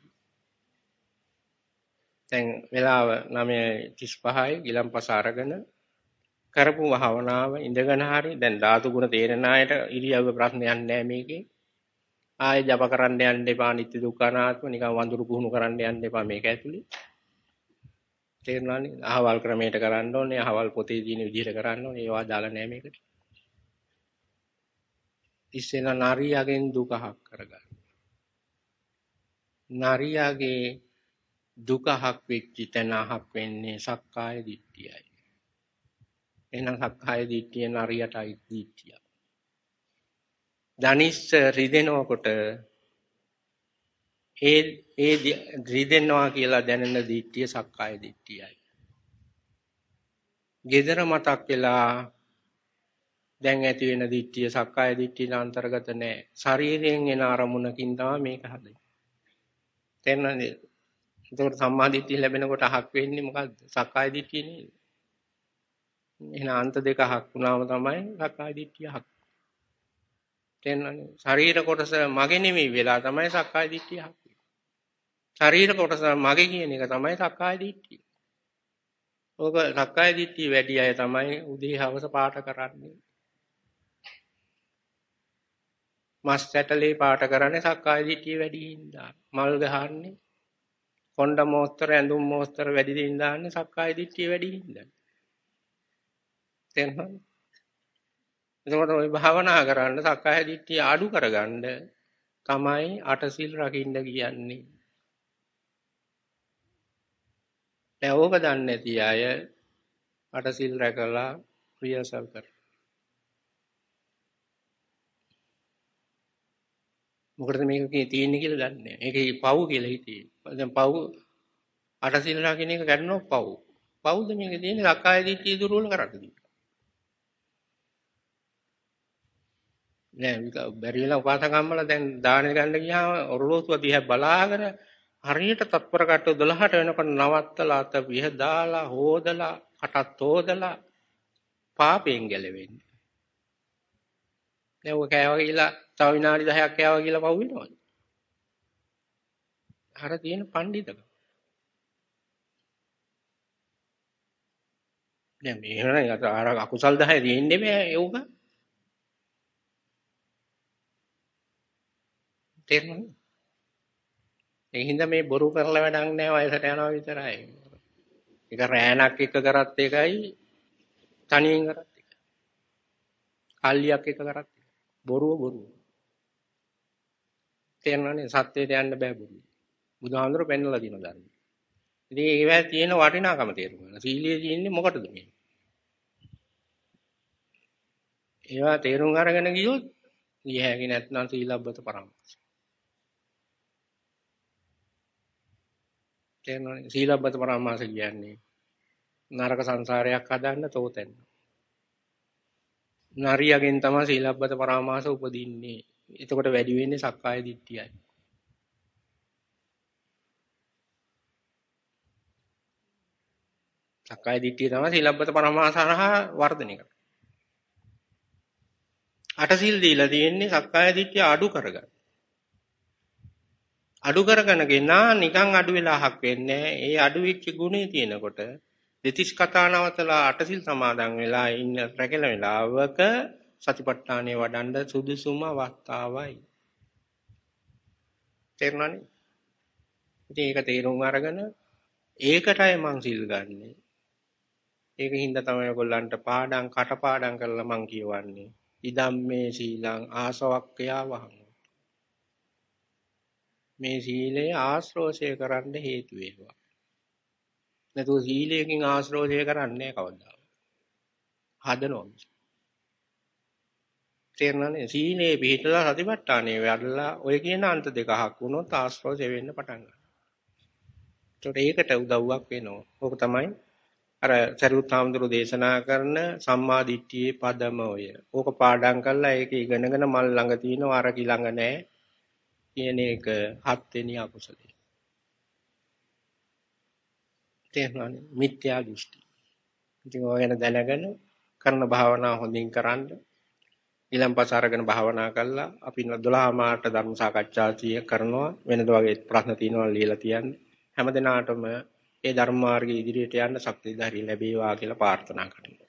දැන් වෙලාව 9:35යි ගිලම්පස අරගෙන කරපු භාවනාව ඉඳගෙන හරි දැන් ධාතු ගුණ තේරෙන අයට ඉරියව්ව ප්‍රශ්නයක් නැහැ මේකේ. ආයෙ ජප කරන්න යන්න එපා නිත්‍ය දුක්ඛ අනාත්ම නිකන් වඳුරු පුහුණු කරන්න යන්න එපා මේක ඇතුලේ. තේරුණානේ? අහවල් ක්‍රමයට කරන්න ඕනේ, අහවල් පොතේ තියෙන විදිහට කරන්න ඕනේ. ඒවා දාලා නැහැ මේකට. ඉස්සෙල්ලා නරියාගෙන් දුකහක් කරගන්න. නරියාගේ දුකහක් වෙච්ච තැන අහක් වෙන්නේ සක්කාය දිට්ඨියයි. එහෙනම් සක්කාය දිට්ඨිය නරියටයි දිට්ඨිය. ධනිස්ස රිදෙනකොට ඒ රිදෙනවා කියලා දැනෙන දිට්ඨිය සක්කාය දිට්ඨියයි. gedara මතක් වෙලා දැන් ඇති වෙන දිට්ඨිය සක්කාය දිට්ඨියට අන්තර්ගත නැහැ. ශරීරයෙන් එන අරමුණකින් තමයි මේක හදන්නේ. තේරුණාද? එතකොට සම්මා දිට්ඨිය ලැබෙනකොට අහක් වෙන්නේ මොකද්ද? සක්කාය දිට්ඨිය නේද? එහෙනම් අන්ත දෙක අහක් වුණාම තමයි සක්කාය දිට්ඨිය අහක්. තේරුණානේ? ශරීර කොටස මගේ නෙමෙයි වෙලා තමයි සක්කාය දිට්ඨිය අහක්. ශරීර කොටස මගේ කියන එක තමයි සක්කාය දිට්ඨිය. ඕක සක්කාය දිට්ඨිය වැඩි අය තමයි උදේ හවස පාට කරන්නේ. මස් ඇටලේ පාට කරන්නේ සක්කාය දිට්ඨිය වැඩි හින්දා. මල් ගහන්නේ කොණ්ඩ මෝස්තර ඇඳුම් මෝස්තර වැඩි දින් දාන්නේ සක්කාය දිට්ඨිය වැඩි හින්දා. තේරුණාද? එතකොට ওই භාවනා කරන්න සක්කාය දිට්ඨිය අඩු කරගන්න තමයි අටසිල් රකින්න කියන්නේ. දැන් ඕක දන්නේ නැති අය අටසිල් රැකලා රියසල් කරනවා. මොකටද මේක තියෙන්නේ කියලා දන්නේ නැහැ. ඒකේ පව් කියලා හිතේ. දැන් පව් අටසිල් රකින්න එක කරනවා පව්. පව්ද මේක තියෙන්නේ සක්කාය දිට්ඨිය දුර්වල කරන්නේ. නෑ බැරි වෙලා උපාසකම්මල දැන් දාන ගන්න ගියාම ඔරලෝසුව දිහා බලාගෙන හරියට තත්පර කට්ට 12ට වෙනකොට නවත්තලා අත විහ දාලා හොදලා කටත් හොදලා පාපයෙන් ගැලවෙන්නේ. දැන් ඔය කෑවා කියලා තව විනාඩි 10ක් කෑවා කියලා පව් වෙනවද? අර තියෙන පඬිතක. දැන් මේක අර අකුසල් 10 තියෙන්නේ මේ යෝග. තේරුණාද? ඒ හින්දා මේ බොරු කරලා වැඩක් නෑ වයසට යනවා විතරයි. ඒක රෑනක් එක කරත් එකයි තනියෙන් කරත් එකයි. කල්ලියක් එක කරත් එකයි. බොරුව. තේරෙනවනේ සත්‍යයට යන්න බෑ බොරුව. බුදුහාමුදුරුවෝ පෙන්නලා තියෙන ධර්ම. ඉතින් ඒවැ තියෙන වටිනාකම තේරුම් ගන්න. සීලයේ තියෙන්නේ මොකටද මේ? ඒවා තේරුම් අරගෙන ගියොත් ගිය හැකි නැත්නම් සීලබ්බත පරාමාස. තේරෙනවනේ සීලබ්බත පරාමාස කියන්නේ නරක සංසාරයක් හදන්න තෝතැන්න. නරියගෙන් තමයි සීලබ්බත පරාමාස උපදින්නේ. එතකොට වැඩි වෙන්නේ සක්කාය දිට්ඨියයි. සක්කාය දිට්ඨිය තමයි සීලබ්බත පරාමාස හරහා වර්ධනය කරන්නේ. අටසිල් දීලා තියෙන්නේ සක්කාය දිට්ඨිය අඩු කරගන්න. අඩු කරගෙන ගෙනා නිකන් අඩු වෙලාවක් වෙන්නේ. ඒ අඩු වෙච්ච ගුණේ තියෙනකොට දෙතිස් කතා නවතලා අටසිල් සමාදන් වෙලා ඉන්න රැකෙන වෙලාවක සතිපට්ඨානය වඩන්න සුදුසුම අවස්ථාවයි. තේරුණානේ? ඉතින් ඒක තේරුම් අරගෙන ඒකටයි මං සිල් ගන්නෙ. ඒක හින්දා තමයි ඔයගොල්ලන්ට පාඩම් කටපාඩම් කරලා මං කියවන්නේ. ඉදම්මේ සීලං ආසවක්ඛයා වහං. මේ සීලය ආශ්‍රෝෂය කරන්න හේතු වේවා. නැතුව සීලයෙන් ආශ්‍රෝෂය කරන්නේ කවදා. හදනවා. තේරෙනවනේ සීනේ පිටලා සතිපට්ඨානේ වැඩලා ඔය කියන අන්ත දෙකක් වුණොත් ආස්වාදය වෙන්න පටන් ගන්නවා. ඒකට උදව්වක් වෙනවා. ඕක තමයි අර සරියුත් හාමුදුරුවෝ දේශනා කරන සම්මා දිට්ඨියේ පදම ඔය. ඕක පාඩම් කරලා ඒක ඉගෙනගෙන මල් ළඟ තියෙනවා අර ළඟ නැහැ කියන එක හත් වෙනි අකුසලයි. තේරුණානේ මිත්‍යා දෘෂ්ටි. ඉතින් ඔය ගැන දැනගෙන කරන භාවනාව හොඳින් කරන්න ඊළඟපස අරගෙන භාවනා කළා අපි 12 මාට ධර්ම සාකච්ඡා කරනවා වෙනද වගේ ප්‍රශ්න තියෙනවා ලියලා තියන්න හැමදිනාටම ඒ ධර්ම මාර්ගයේ ඉදිරියට යන්න ශක්තිය ධෛර්යය ලැබේවා කියලා ප්‍රාර්ථනා කරනවා